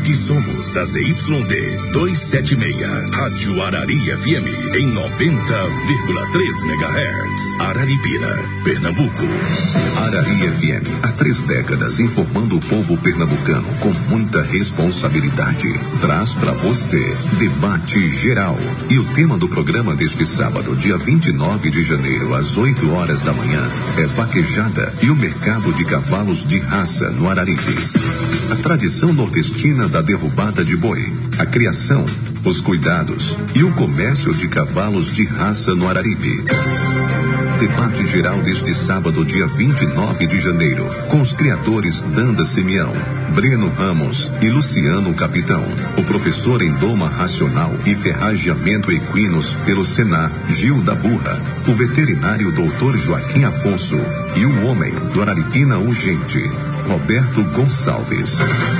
Aqui somos a ZYD 276, Rádio Arari FM, em 90,3 MHz. Araripina, Pernambuco. Arari FM, há 3 décadas informando o povo pernambucano com muita responsabilidade. Traz pra você Debate Geral. E o tema do programa deste sábado, dia 29 de janeiro, às 8 horas da manhã, é vaquejada e o mercado de cavalos de raça no Araripe. A tradição nordestina da derrubada de boi, a criação, os cuidados e o comércio de cavalos de raça no Araripe. Debate geral deste sábado, dia 29 de janeiro, com os criadores Danda Simeão, Breno Ramos e Luciano Capitão, o professor em doma racional e ferrageamento equinos pelo Senar, Gil da Burra, o veterinário doutor Joaquim Afonso e o homem do Araripina Urgente, Roberto Gonçalves.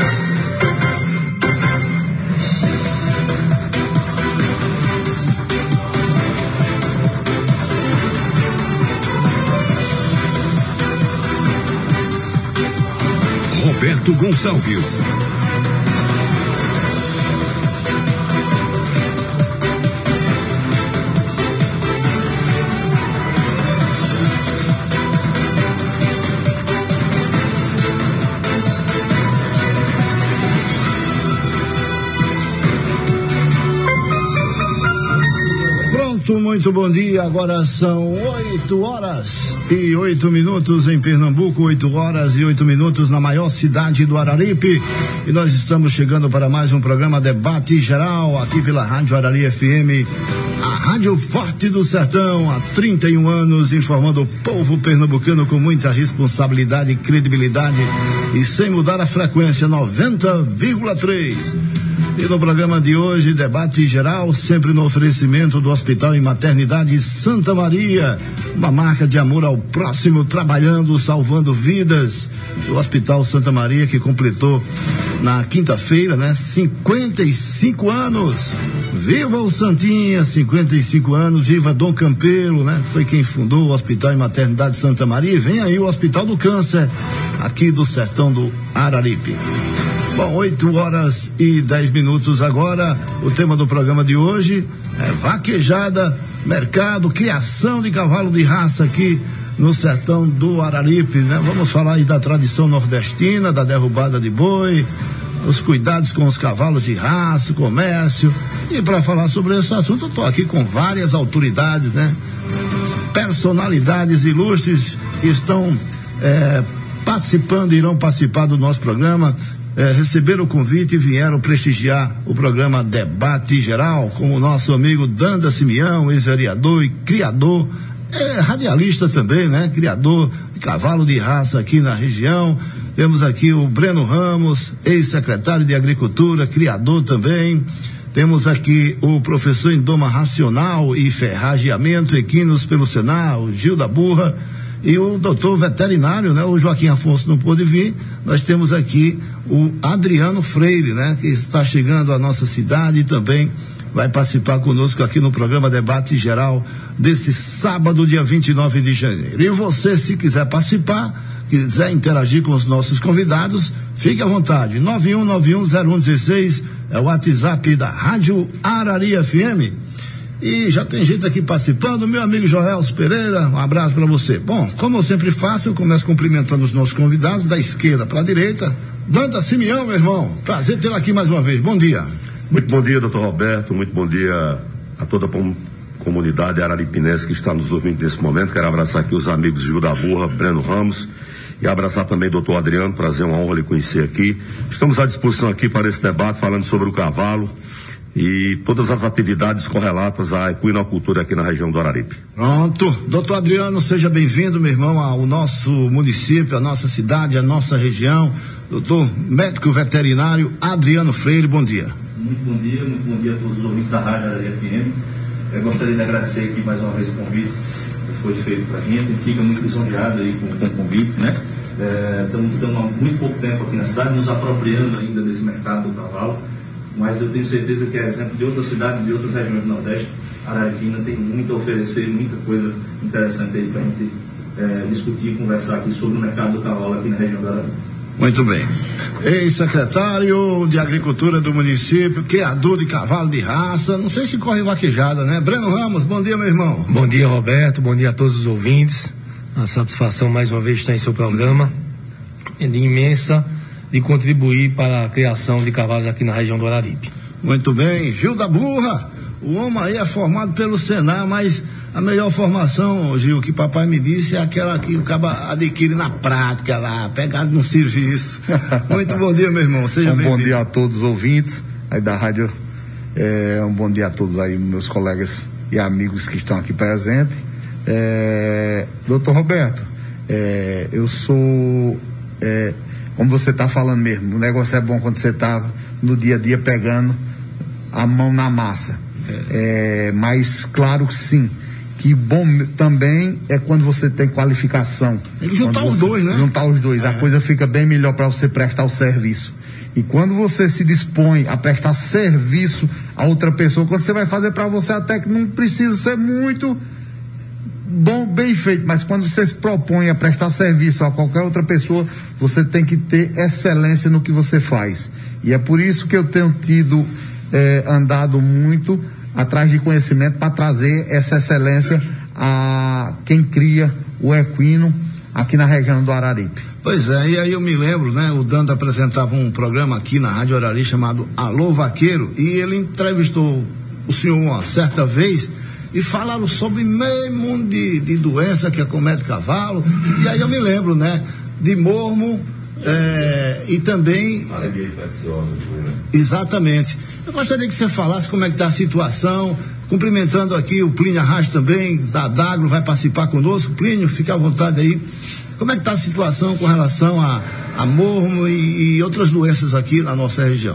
Roberto Gonçalves. Muito bom dia, agora são 8 horas e 8 minutos em Pernambuco, 8 horas e 8 minutos na maior cidade do Araripe, e nós estamos chegando para mais um programa Debate Geral, aqui pela Rádio Arari FM, a Rádio Forte do Sertão, há 31 anos, informando o povo pernambucano com muita responsabilidade e credibilidade, e sem mudar a frequência, 90,3. E no programa de hoje, Debate Geral, sempre no oferecimento do Hospital e Maternidade Santa Maria, uma marca de amor ao próximo, trabalhando, salvando vidas. O Hospital Santa Maria, que completou na quinta-feira, 55 anos. Viva o Santinha, 55 anos, viva Dom Campelo, foi quem fundou o Hospital e Maternidade Santa Maria. E vem aí o Hospital do Câncer, aqui do sertão do Araripe. Bom, 8 horas e 10 minutos agora. O tema do programa de hoje é vaquejada, mercado, criação de cavalo de raça aqui no sertão do Araripe, Vamos falar aí da tradição nordestina, da derrubada de boi, os cuidados com os cavalos de raça, comércio. E para falar sobre esse assunto, eu estou aqui com várias autoridades, personalidades ilustres que estão participando, irão participar do nosso programa. Receberam o convite e vieram prestigiar o programa Debate Geral, com o nosso amigo Danda Simeão, ex-vereador e criador, radialista também, criador de cavalo de raça aqui na região. Temos aqui o Breno Ramos, ex-secretário de Agricultura, criador também. Temos aqui o professor em doma racional e ferrageamento equinos pelo Senar, o Gil da Burra, e o doutor veterinário, o Joaquim Afonso não pôde vir. Nós temos aqui o Adriano Freire, que está chegando à nossa cidade e também vai participar conosco aqui no programa Debate Geral desse sábado, dia 29 de janeiro. E você, se quiser participar, quiser interagir com os nossos convidados, fique à vontade. 91910116 é o WhatsApp da Rádio Arari FM. E já tem gente aqui participando, meu amigo Joelso Pereira, um abraço para você. Bom, como eu sempre faço, eu começo cumprimentando os nossos convidados, da esquerda para a direita. Danda Simeão, meu irmão, prazer tê-lo aqui mais uma vez, bom dia. Muito bom dia, doutor Roberto, muito bom dia a toda a comunidade araripinense que está nos ouvindo nesse momento. Quero abraçar aqui os amigos Gil da Burra, Breno Ramos, e abraçar também o doutor Adriano, prazer, uma honra lhe conhecer aqui. Estamos à disposição aqui para esse debate, falando sobre o cavalo e todas as atividades correlatas à equinocultura aqui na região do Araripe. Pronto, doutor Adriano, seja bem-vindo, meu irmão, ao nosso município, à nossa cidade, à nossa região. Doutor médico veterinário Adriano Freire, bom dia. Muito bom dia a todos os ouvintes da Rádio Arari FM. Eu gostaria de agradecer aqui mais uma vez o convite que foi feito para a gente fica muito lisonjeado aí com o convite, Estamos há muito pouco tempo aqui na cidade, nos apropriando ainda desse mercado do cavalo. Mas eu tenho certeza que é exemplo de outras cidades, de outras regiões do Nordeste. Araripina tem muito a oferecer, muita coisa interessante aí para a gente discutir e conversar aqui sobre o mercado do cavalo aqui na região do Araripe. Muito bem. Ex-secretário de Agricultura do município, criador de cavalo de raça, não sei se corre vaquejada, né? Breno Ramos, bom dia, meu irmão. Bom dia, Roberto, bom dia a todos os ouvintes. A satisfação mais uma vez estar em seu programa, imensa de contribuir para a criação de cavalos aqui na região do Araripe. Muito bem, Gil da Burra, o homem aí é formado pelo Senar, mas a melhor formação, Gil, que papai me disse, é aquela que o cabo adquire na prática lá, pegado no serviço. Muito bom dia, meu irmão, seja bem-vindo. Bom dia a todos os ouvintes aí da rádio, um bom dia a todos aí, meus colegas e amigos que estão aqui presentes. Doutor Roberto, eu sou, como você está falando mesmo, o negócio é bom quando você está no dia a dia pegando a mão na massa, mas claro que sim, que bom também é quando você tem qualificação. Tem que juntar os dois, né? Juntar os dois, a coisa fica bem melhor para você prestar o serviço. E quando você se dispõe a prestar serviço a outra pessoa, quando você vai fazer para você, até que não precisa ser muito bom, bem feito, mas quando você se propõe a prestar serviço a qualquer outra pessoa, você tem que ter excelência no que você faz. E é por isso que eu tenho andado muito atrás de conhecimento para trazer essa excelência a quem cria o equino aqui na região do Araripe. Pois é, e aí eu me lembro, né, o Dando apresentava um programa aqui na Rádio Arari chamado Alô Vaqueiro, e ele entrevistou o senhor uma certa vez e falaram sobre meio mundo de doença que acomete cavalo, e aí eu me lembro, né, de mormo, e também anemia infecciosa, né? Exatamente. Eu gostaria que você falasse como é que está a situação, cumprimentando aqui o Plínio Arras também, da Dagro, vai participar conosco. Plínio, fica à vontade aí. Como é que está a situação com relação a mormo e outras doenças aqui na nossa região?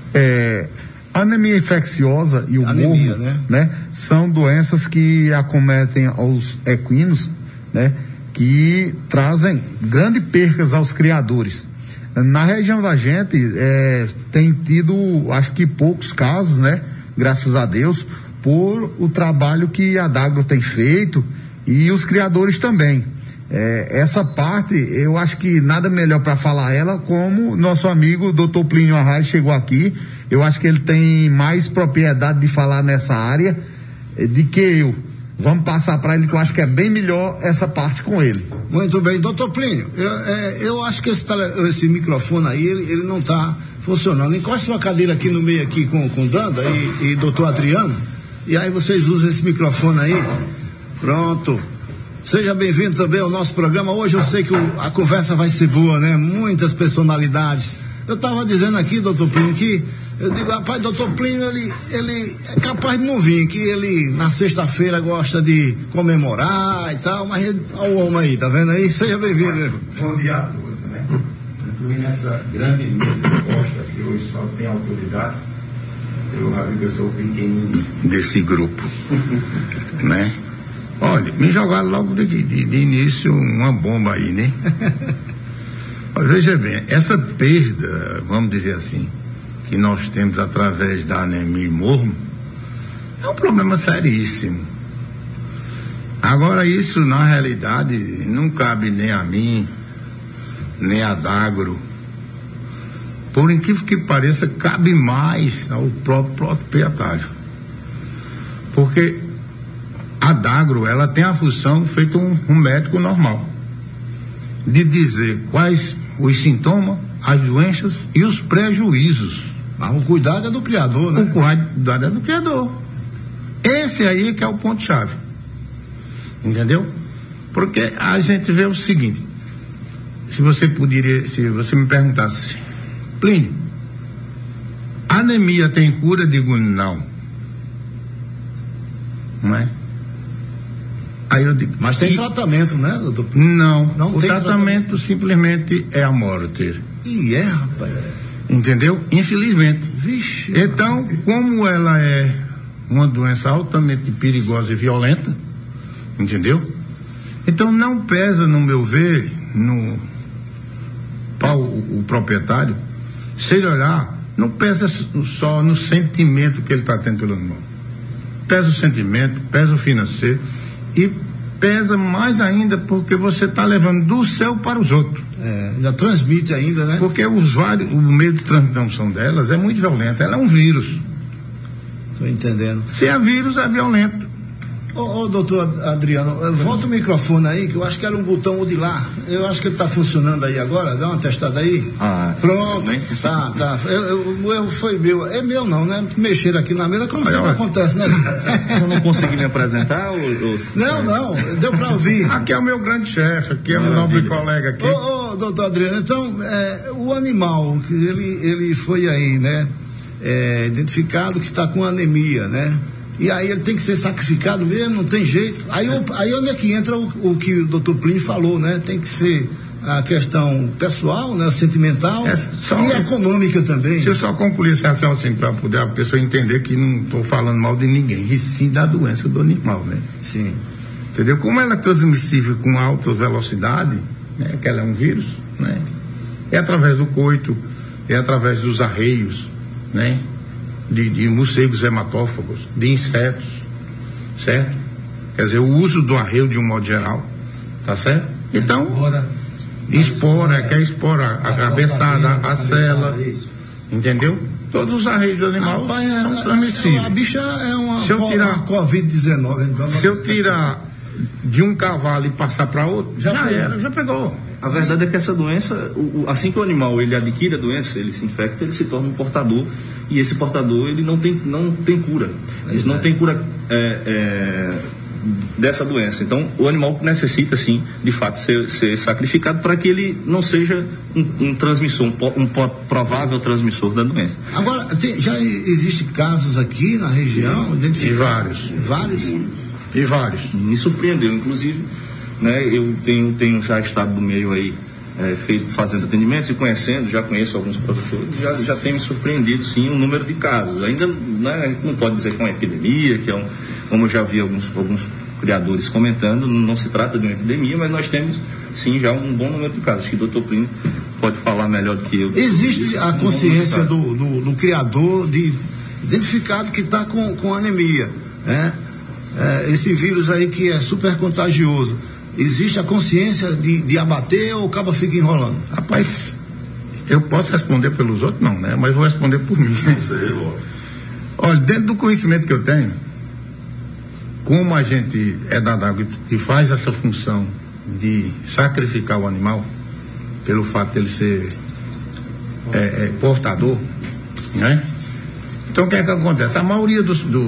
A anemia infecciosa e o mormo, né, são doenças que acometem aos equinos, né, que trazem grandes percas aos criadores. Na região da gente tem tido, acho que poucos casos, né, graças a Deus, por o trabalho que a Dagro tem feito e os criadores também. Essa parte, eu acho que nada melhor para falar ela como nosso amigo Dr. Plínio Arraes chegou aqui. Eu acho que ele tem mais propriedade de falar nessa área de que eu. Vamos passar para ele, que eu acho que é bem melhor essa parte com ele. Muito bem, doutor Plínio, eu acho que esse microfone aí, ele não está funcionando. Encoste sua cadeira aqui no meio aqui com Danda e doutor Adriano, e aí vocês usam esse microfone aí. Pronto. Seja bem-vindo também ao nosso programa. Hoje eu sei que a conversa vai ser boa, né? Muitas personalidades. Eu estava dizendo aqui, doutor Plínio, que eu digo, rapaz, doutor Plínio, ele é capaz de não vir, que ele na sexta-feira gosta de comemorar e tal, mas olha o homem aí, tá vendo aí? Seja bem-vindo. Bom dia a todos, né? Incluindo essa grande mesa posta que hoje só tem autoridade, eu acho que eu sou o pequenininho desse grupo, né? Olha, me jogaram logo de início uma bomba aí, né? Veja bem, essa perda, vamos dizer assim, que nós temos através da anemia e mormo, é um problema seríssimo. Agora, isso na realidade não cabe nem a mim, nem a Dagro. Por incrível que pareça, cabe mais ao próprio proprietário. Porque a Dagro, ela tem a função, feito um médico normal, de dizer quais os sintomas, as doenças e os prejuízos. Mas o cuidado é do criador, né? O cuidado é do criador. Esse aí que é o ponto-chave. Entendeu? Porque a gente vê o seguinte, se você me perguntasse, Plínio, anemia tem cura? Digo, não. Não é? Aí eu digo, mas tem tratamento, né, doutor? Não o tratamento simplesmente é a morte. E rapaz. Entendeu? Infelizmente. Vixe. Então, como ela é uma doença altamente perigosa e violenta, entendeu? Então não pesa, no meu ver, para o proprietário, se ele olhar, não pesa só no sentimento que ele está tendo pelo animal. Pesa o sentimento, pesa o financeiro e pesa mais ainda porque você está levando do céu para os outros. Ainda transmite ainda, né? Porque o meio de transmissão delas é muito violento, ela é um vírus. Tô entendendo. Se é vírus, é violento. Ô, doutor Adriano, volta o microfone aí, que eu acho que era um botão de lá. Eu acho que ele tá funcionando aí agora, dá uma testada aí. Pronto, tá. O erro foi meu. É meu não, né? Mexer aqui na mesa, como sempre acontece, né? Eu não consegui me apresentar? Não, deu pra ouvir. Aqui é o meu grande chefe, aqui é o meu nobre colega aqui. Ô, doutor Adriano, então, o animal, ele foi aí, né? Identificado que está com anemia, né? E aí ele tem que ser sacrificado mesmo, não tem jeito. Aí onde é que entra o que o doutor Plínio falou, né? Tem que ser a questão pessoal, né? Sentimental e econômica também. Deixa eu só concluir esse assim, para poder a pessoa entender que não estou falando mal de ninguém, e sim da doença do animal, né? Sim. Entendeu? Como ela é transmissível com alta velocidade, né? Que ela é um vírus, né? É através do coito, é através dos arreios, né? De morcegos hematófagos, de insetos, certo? Quer dizer, o uso do arreio de um modo geral, tá certo? Então, espora, a cabeçada, a cela, entendeu? Todos os arreios do animal são transmissíveis. A bicha é uma Covid-19, então. Se eu tirar de um cavalo e passar para outro, já pegou. A verdade é que essa doença, assim que o animal ele adquire a doença, ele se infecta, ele se torna um portador, e esse portador ele não tem cura. Ele não tem cura dessa doença. Então o animal necessita sim, de fato, ser sacrificado para que ele não seja um transmissor, um provável transmissor da doença. Agora, já existem casos aqui na região identificados? Vários. Me surpreendeu, inclusive, né? Eu tenho já estado no meio aí, fazendo atendimentos e já conheço alguns produtores, já tem me surpreendido sim o número de casos. Ainda, né, não pode dizer que é uma epidemia, como eu já vi alguns criadores comentando, não se trata de uma epidemia, mas nós temos sim já um bom número de casos. Acho que o doutor Plínio pode falar melhor do que eu. Existe a consciência do criador identificado que está com anemia, né? Esse vírus aí que é super contagioso. Existe a consciência de abater ou o cabo fica enrolando? Rapaz, eu posso responder pelos outros, não, né? Mas vou responder por mim. Olha, dentro do conhecimento que eu tenho, como a gente é da água e faz essa função de sacrificar o animal, pelo fato de ele ser portador, né? Então o que é que acontece? A maioria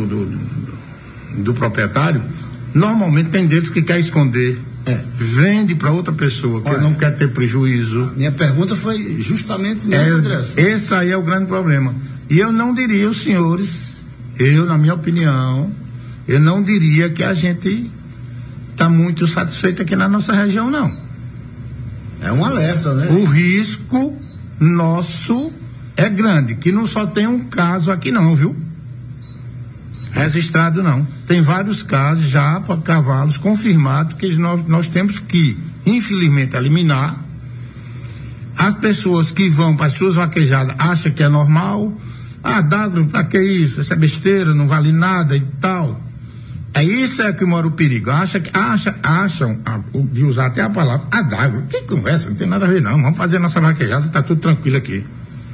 do proprietário, normalmente tem deles que quer esconder, vende para outra pessoa que não quer ter prejuízo. Minha pergunta foi justamente nessa direção. Esse aí é o grande problema. E eu não diria, os senhores, na minha opinião, eu não diria que a gente está muito satisfeito aqui na nossa região, não. É um alerta, né? O risco nosso é grande, que não só tem um caso aqui não, viu? Registrado não. Tem vários casos já para cavalos confirmados que nós temos que, infelizmente, eliminar. As pessoas que vão para as suas vaquejadas acham que é normal. W, para que isso? Isso é besteira, não vale nada e tal. Isso é que mora o perigo. Acham, de usar até a palavra, W. Que conversa, não tem nada a ver não. Vamos fazer nossa vaquejada, tá tudo tranquilo aqui.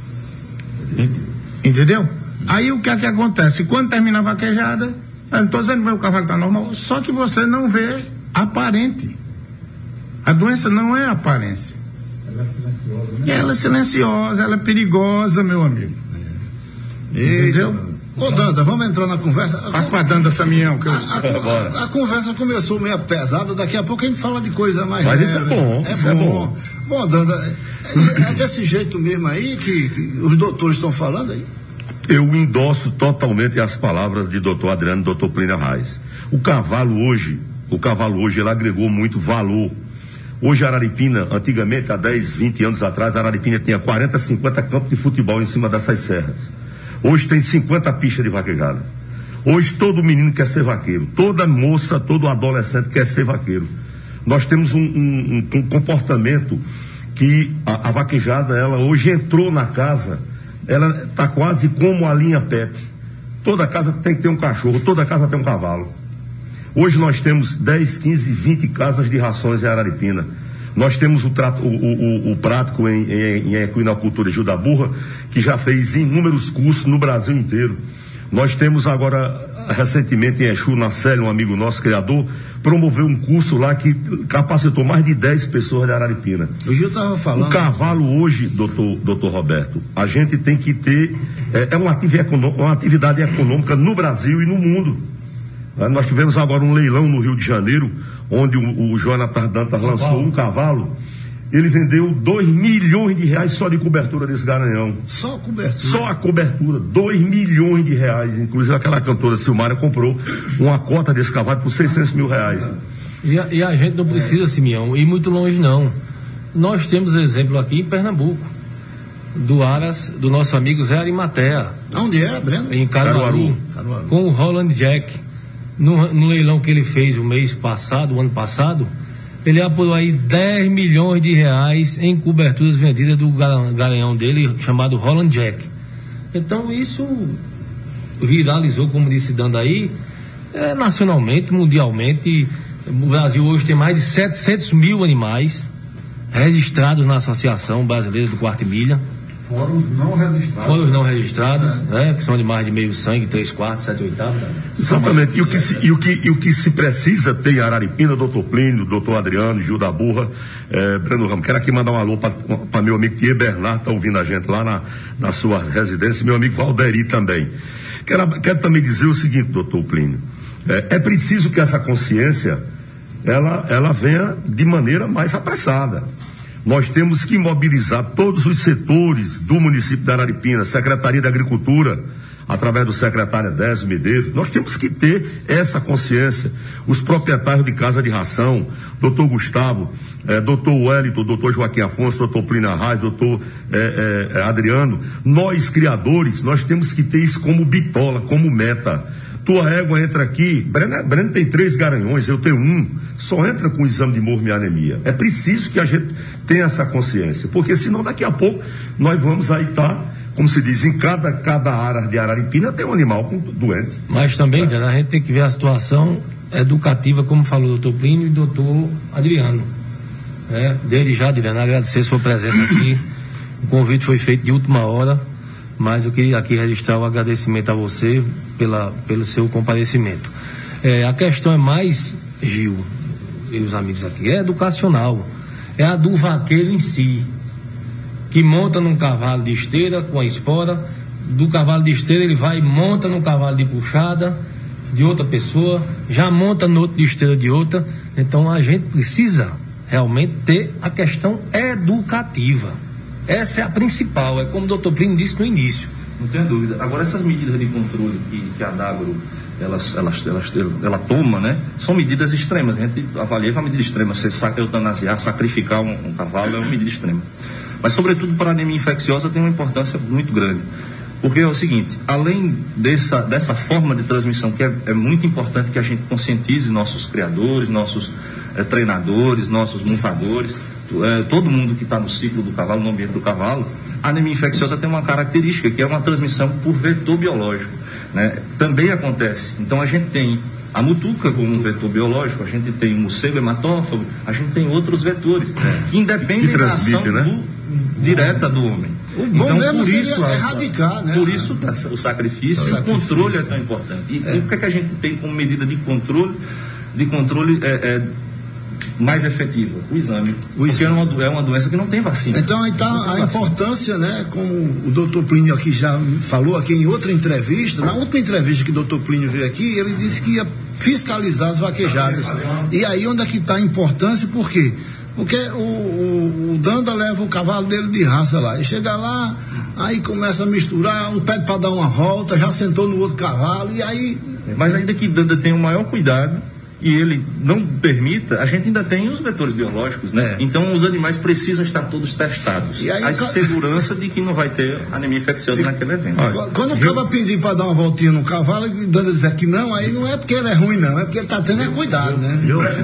Entendeu? Aí o que é que acontece? Quando termina a vaquejada, eu não estou dizendo que o cavalo está normal, só que você não vê aparente. A doença não é aparência. Ela é silenciosa, né? Ela é silenciosa, ela é perigosa, meu amigo. Entendeu? Ô, Danda, vamos entrar na conversa. Faz pra Danda, Samião. A conversa começou meio pesada, daqui a pouco a gente fala de coisa mais Mas leve. isso é bom. É bom. Bom, Danda, é desse jeito mesmo aí que os doutores estão falando aí? Eu endosso totalmente as palavras de doutor Adriano e doutor Plínio Arraes. O cavalo hoje, ele agregou muito valor. Hoje a Araripina, antigamente, há 10, 20 anos atrás, a Araripina tinha 40, 50 campos de futebol em cima dessas serras. Hoje tem 50 pistas de vaquejada. Hoje todo menino quer ser vaqueiro, toda moça, todo adolescente quer ser vaqueiro. Nós temos um comportamento que a vaquejada, ela hoje entrou na casa, ela está quase como a linha pet. Toda casa tem que ter um cachorro, toda casa tem um cavalo. Hoje nós temos 10, 15, 20 casas de rações em Araripina. Nós temos o prático em equinocultura Gil da Burra, que já fez inúmeros cursos no Brasil inteiro. Nós temos agora, recentemente, em Exu, na Célia, um amigo nosso, criador, promoveu um curso lá que capacitou mais de 10 pessoas de Araripina. O Gil estava falando. O cavalo hoje, doutor Roberto, a gente tem que ter, uma atividade econômica no Brasil e no mundo. Nós tivemos agora um leilão no Rio de Janeiro, onde o Jonathan Dantas lançou um cavalo. Ele vendeu R$2 milhões só de cobertura desse garanhão. Só a cobertura? Só a cobertura, R$2 milhões. Inclusive aquela cantora Silmara comprou uma cota desse cavalo por R$600 mil. E a gente não precisa, Simeão, ir muito longe não. Nós temos exemplo aqui em Pernambuco, do Aras, do nosso amigo Zé Arimatea. Onde é, Breno? Em Caruaru. Com o Holland Jack. No leilão que ele fez o ano passado, ele apurou aí R$10 milhões em coberturas vendidas do garanhão dele, chamado Holland Jack. Então isso viralizou, como disse Dando aí, nacionalmente, mundialmente. O Brasil hoje tem mais de 700 mil animais registrados na Associação Brasileira do Quarto e Milha. Fora os não registrados. Fora os não registrados, né? Que são de mais de meio sangue, 3/4, 7/8. Exatamente. E o que se precisa ter em Araripina, doutor Plínio, doutor Adriano, Gil da Burra, Breno Ramos. Quero aqui mandar um alô para meu amigo Thier Bernard, está ouvindo a gente lá na sua residência, e meu amigo Valderi também. Quero também dizer o seguinte, doutor Plínio. É preciso que essa consciência ela venha de maneira mais apressada. Nós temos que mobilizar todos os setores do município de Araripina, Secretaria da Agricultura, através do secretário Désio Medeiros. Nós temos que ter essa consciência. Os proprietários de casa de ração, doutor Gustavo, doutor Wellington, doutor Joaquim Afonso, doutor Plínio Arraes, doutor Adriano, nós criadores, nós temos que ter isso como bitola, como meta. Tua égua entra aqui, Breno tem 3 garanhões, eu tenho 1, só entra com exame de morro e anemia. É preciso que a gente tenha essa consciência, porque senão daqui a pouco nós vamos aí estar, como se diz, em cada área de Araripina tem um animal doente. Mas também, a gente tem que ver a situação educativa, como falou o doutor Plínio e o doutor Adriano. Desde já, Adriano, agradecer sua presença aqui. O convite foi feito de última hora, mas eu queria aqui registrar o agradecimento a você pelo seu comparecimento. A questão é mais, Gil e os amigos aqui, educacional. É a do vaqueiro em si, que monta num cavalo de esteira com a espora, do cavalo de esteira ele vai e monta num cavalo de puxada de outra pessoa, já monta no outro de esteira de outra. Então a gente precisa realmente ter a questão educativa. Essa é a principal, é como o doutor Plínio disse no início. Não tenho dúvida. Agora, essas medidas de controle que a Dagro ela toma, né? São medidas extremas. A gente avalia que é uma medida extrema. Você eutanasiar, sacrificar um cavalo é uma medida extrema. Mas, sobretudo, para a anemia infecciosa tem uma importância muito grande. Porque é o seguinte, além dessa forma de transmissão, que é muito importante que a gente conscientize nossos criadores, nossos treinadores, nossos montadores, todo mundo que está no ciclo do cavalo, no ambiente do cavalo, a anemia infecciosa tem uma característica, que é uma transmissão por vetor biológico, né? Também acontece. Então a gente tem a mutuca como um vetor biológico, a gente tem o morcego hematófago, a gente tem outros vetores que independem da ação direta do homem. O bom então, mesmo seria erradicar, né? Por isso o sacrifício e o controle é tão importante. E o que a gente tem como medida de controle mais efetiva? O exame. Porque é uma doença que não tem vacina. Então aí está a importância, né? Como o doutor Plínio aqui já falou aqui em outra entrevista, na última entrevista que o doutor Plínio veio aqui, ele disse que ia fiscalizar as vaquejadas. E aí onde é que está a importância? Por quê? Porque o Danda leva o cavalo dele de raça lá, e chega lá, aí começa a misturar, um pede para dar uma volta, já sentou no outro cavalo, e aí... Mas ainda que Danda tenha o maior cuidado, e ele não permita, a gente ainda tem os vetores biológicos, né? Então os animais precisam estar todos testados. E aí, a segurança de que não vai ter anemia infecciosa naquele evento. Quando o cara pedir para dar uma voltinha no cavalo, e Danda dizer que não, aí não é porque ele é ruim, não, é porque ele está tendo cuidado, né?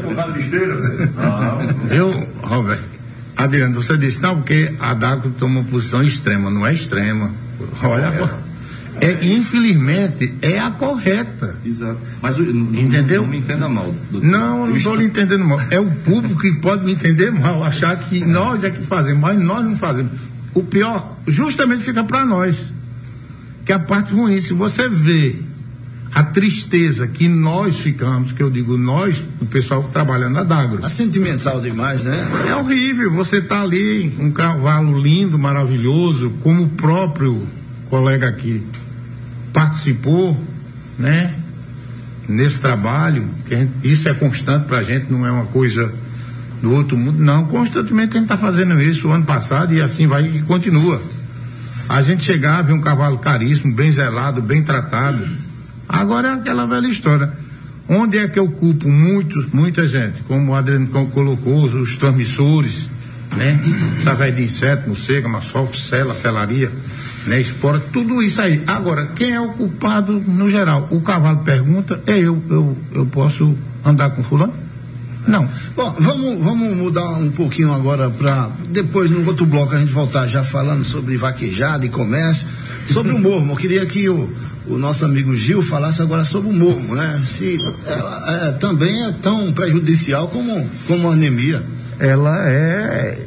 Roberto, Adriano, você disse, não, porque a Dagro toma uma posição extrema, não é extrema. Olha, Infelizmente, é a correta. Exato. Mas entendeu? Não me entenda mal, doutor. Não estou lhe entendendo mal. É o público que pode me entender mal, achar que nós é que fazemos, mas nós não fazemos. O pior, justamente fica para nós. Que é a parte ruim. Se você vê a tristeza que nós ficamos, que eu digo nós, o pessoal trabalhando na Dagro. É sentimental demais, né? É horrível. Você tá ali, um cavalo lindo, maravilhoso, como o próprio colega aqui participou, né? Nesse trabalho, isso é constante pra gente, não é uma coisa do outro mundo, não, constantemente a gente tá fazendo isso o ano passado e assim vai e continua. A gente chegava, ver um cavalo caríssimo, bem zelado, bem tratado. Agora é aquela velha história. Onde é que eu culpo muita gente, como o Adriano colocou, os transmissores, né? Através de inseto, morcega, maçofa, cela, selaria, né? Espora, tudo isso aí. Agora, quem é o culpado no geral? O cavalo pergunta, eu posso andar com fulano? Não. Bom, vamos mudar um pouquinho agora para depois no outro bloco a gente voltar já falando sobre vaquejada e comércio, sobre o mormo. Eu queria que o nosso amigo Gil falasse agora sobre o mormo, né? Se ela também é tão prejudicial como a anemia. Ela é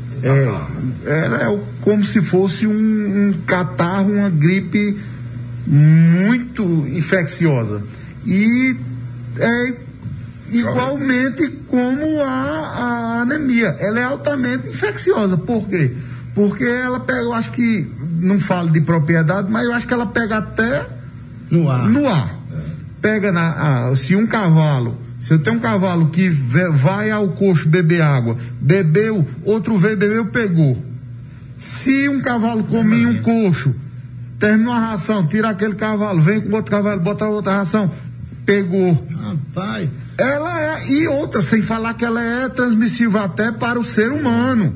como se fosse um catarro, uma gripe muito infecciosa. E é igualmente como a anemia. Ela é altamente infecciosa. Por quê? Porque ela pega, eu acho que, não falo de propriedade, mas eu acho que ela pega até no ar. Pega se um cavalo, se eu tenho um cavalo que vai ao coxo beber água, bebeu, outro veio, bebeu, pegou. Se um cavalo come um coxo, terminou a ração, tira aquele cavalo, vem com outro cavalo, bota outra ração, pegou. Rapaz. Ela e outra, sem falar que ela é transmissível até para o ser humano.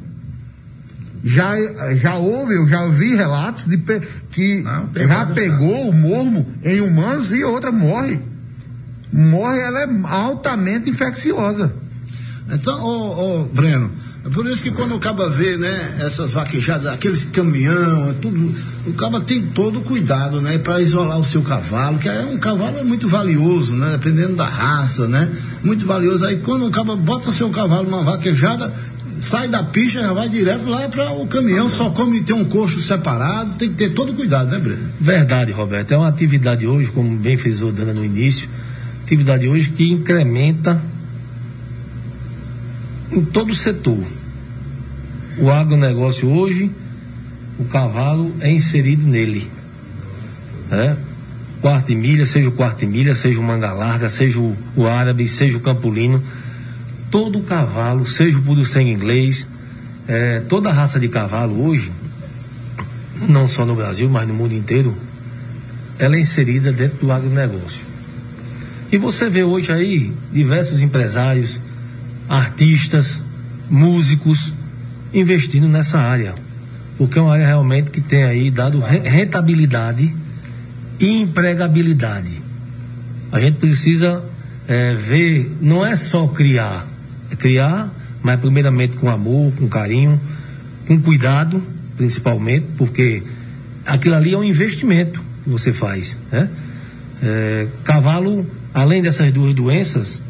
Já eu já vi relatos de que já pegou o mormo em humanos e outra morre. Ela é altamente infecciosa. Então, Breno, é por isso que quando o caba vê, né, essas vaquejadas, aqueles caminhão, tudo, o caba tem todo o cuidado, né, para isolar o seu cavalo, que um cavalo é muito valioso, né, dependendo da raça, né, muito valioso. Aí quando o caba bota o seu cavalo numa vaquejada, sai da pista, já vai direto lá para o caminhão, só come ter um coxo separado, tem que ter todo cuidado, né, Breno? Verdade, Roberto, é uma atividade hoje, como bem frisou Dana no início, atividade hoje que incrementa em todo o setor. O agronegócio hoje, o cavalo é inserido nele, né? Quarto de milha, seja o quarto de milha, seja o manga larga, seja o árabe, seja o campulino, todo o cavalo, seja o puro sangue inglês, toda a raça de cavalo hoje, não só no Brasil, mas no mundo inteiro, ela é inserida dentro do agronegócio. E você vê hoje aí diversos empresários, artistas, músicos investindo nessa área, porque é uma área realmente que tem aí dado rentabilidade e empregabilidade. A gente precisa ver, não é só criar, mas primeiramente com amor, com carinho, com cuidado, principalmente, porque aquilo ali é um investimento que você faz, né? Cavalo, além dessas duas doenças,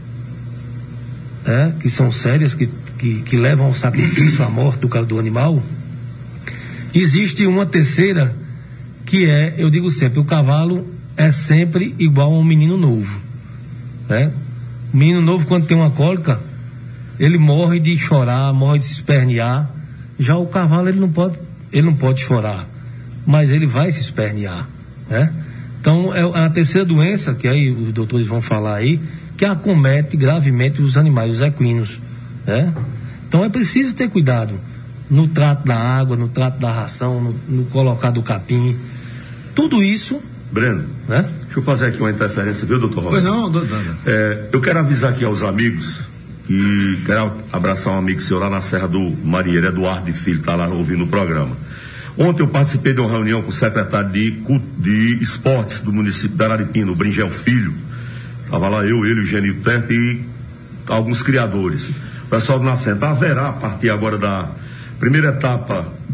que são sérias, que levam ao sacrifício, à morte do animal, existe uma terceira que eu digo sempre, o cavalo é sempre igual a um menino novo, né? O menino novo, quando tem uma cólica, ele morre de chorar, morre de se espernear. Já o cavalo, ele não pode chorar, mas ele vai se espernear, né? Então é a terceira doença, que aí os doutores vão falar aí, que acomete gravemente os animais, os equinos, né? Então é preciso ter cuidado no trato da água, no trato da ração, no colocar do capim, tudo isso. Breno, né? Deixa eu fazer aqui uma interferência, viu, doutor Roberto? Pois não, doutor. Eu quero avisar aqui aos amigos, e quero abraçar um amigo seu lá na Serra do Marinheiro, Eduardo de Filho, está lá ouvindo o programa. Ontem eu participei de uma reunião com o secretário de Esportes do município de Araripina, o Bringel Filho. Estava lá eu, ele, o Genil Perto e alguns criadores. O pessoal do Nascente haverá, a partir agora da primeira etapa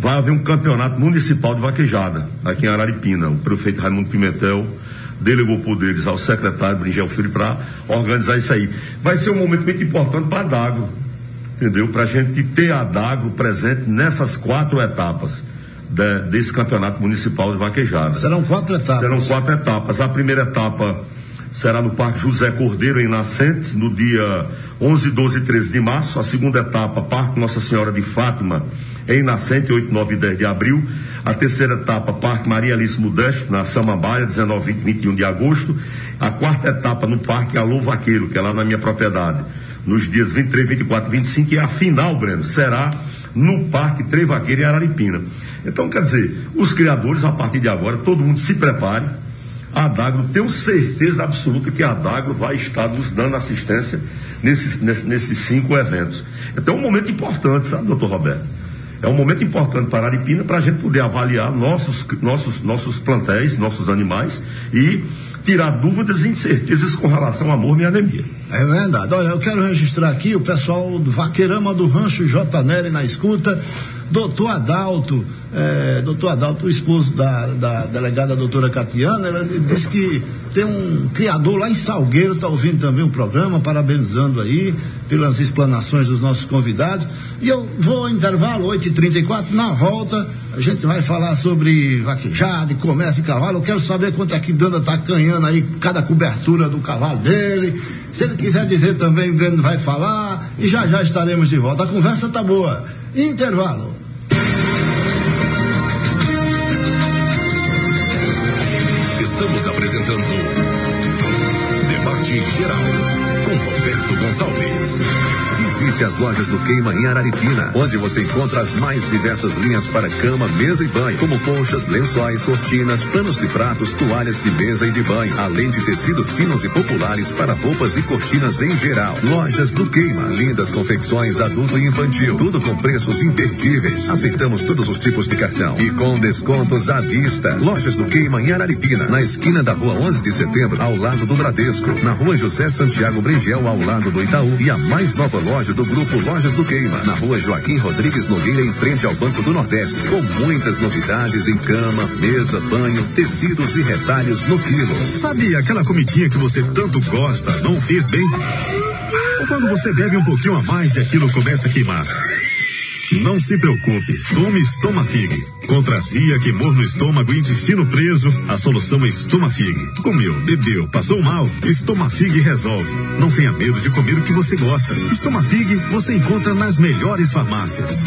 vai haver um campeonato municipal de vaquejada aqui em Araripina. O prefeito Raimundo Pimentel delegou poderes ao secretário Bringel Filho para organizar isso aí. Vai ser um momento muito importante para a Adagro, entendeu? Para a gente ter a Adagro presente nessas 4 etapas desse campeonato municipal de vaquejada. Serão 4 etapas. Serão 4 etapas. A primeira etapa será no Parque José Cordeiro, em Nascente, no dia 11, 12 e 13 de março. A segunda etapa, Parque Nossa Senhora de Fátima, em Nascente, 8, 9 e 10 de abril. A terceira etapa, Parque Maria Alice Modesto, na Samambaia, 19, 20 e 21 de agosto. A quarta etapa no Parque Alô Vaqueiro, que é lá na minha propriedade, nos dias 23, 24 e 25. E a final, Breno, será no Parque Trem Vaqueiro em Araripina. Então, quer dizer, os criadores, a partir de agora, todo mundo se prepare. A Adagro, tenho certeza absoluta que a Adagro vai estar nos dando assistência nesses 5 eventos. Então é um momento importante, sabe, doutor Roberto? É um momento importante para a Araripina, para a gente poder avaliar nossos plantéis, nossos animais e tirar dúvidas e incertezas com relação a morme e anemia. É verdade. Olha, eu quero registrar aqui o pessoal do Vaqueirama do Rancho J. Nery na escuta. Doutor Adalto, o esposo da delegada doutora Catiana, ela disse que tem um criador lá em Salgueiro, está ouvindo também o programa, parabenizando aí pelas explanações dos nossos convidados. E eu vou ao intervalo, 8h34, na volta a gente vai falar sobre vaquejada, comércio e cavalo. Eu quero saber quanto é que Danda está ganhando aí cada cobertura do cavalo dele. Se ele quiser dizer também, o Breno vai falar e já estaremos de volta. A conversa tá boa. Intervalo. Estamos apresentando Debate Geral com Roberto Gonçalves. Visite as lojas do Queima em Araripina, onde você encontra as mais diversas linhas para cama, mesa e banho, como colchas, lençóis, cortinas, panos de pratos, toalhas de mesa e de banho, além de tecidos finos e populares para roupas e cortinas em geral. Lojas do Queima, lindas confecções adulto e infantil, tudo com preços imperdíveis. Aceitamos todos os tipos de cartão e com descontos à vista. Lojas do Queima em Araripina, na esquina da rua 11 de setembro, ao lado do Bradesco, na rua José Santiago Bringel, ao lado do Itaú, e a mais nova loja do grupo Lojas do Queima, na rua Joaquim Rodrigues Nogueira, em frente ao Banco do Nordeste, com muitas novidades em cama, mesa, banho, tecidos e retalhos no quilo. Sabe aquela comidinha que você tanto gosta, não fez bem? Ou quando você bebe um pouquinho a mais e aquilo começa a queimar? Não se preocupe, tome Estomafig. Contra azia, queimor no estômago e intestino preso, a solução é Estomafig. Comeu, bebeu, passou mal, Estomafig resolve. Não tenha medo de comer o que você gosta. Estomafig você encontra nas melhores farmácias.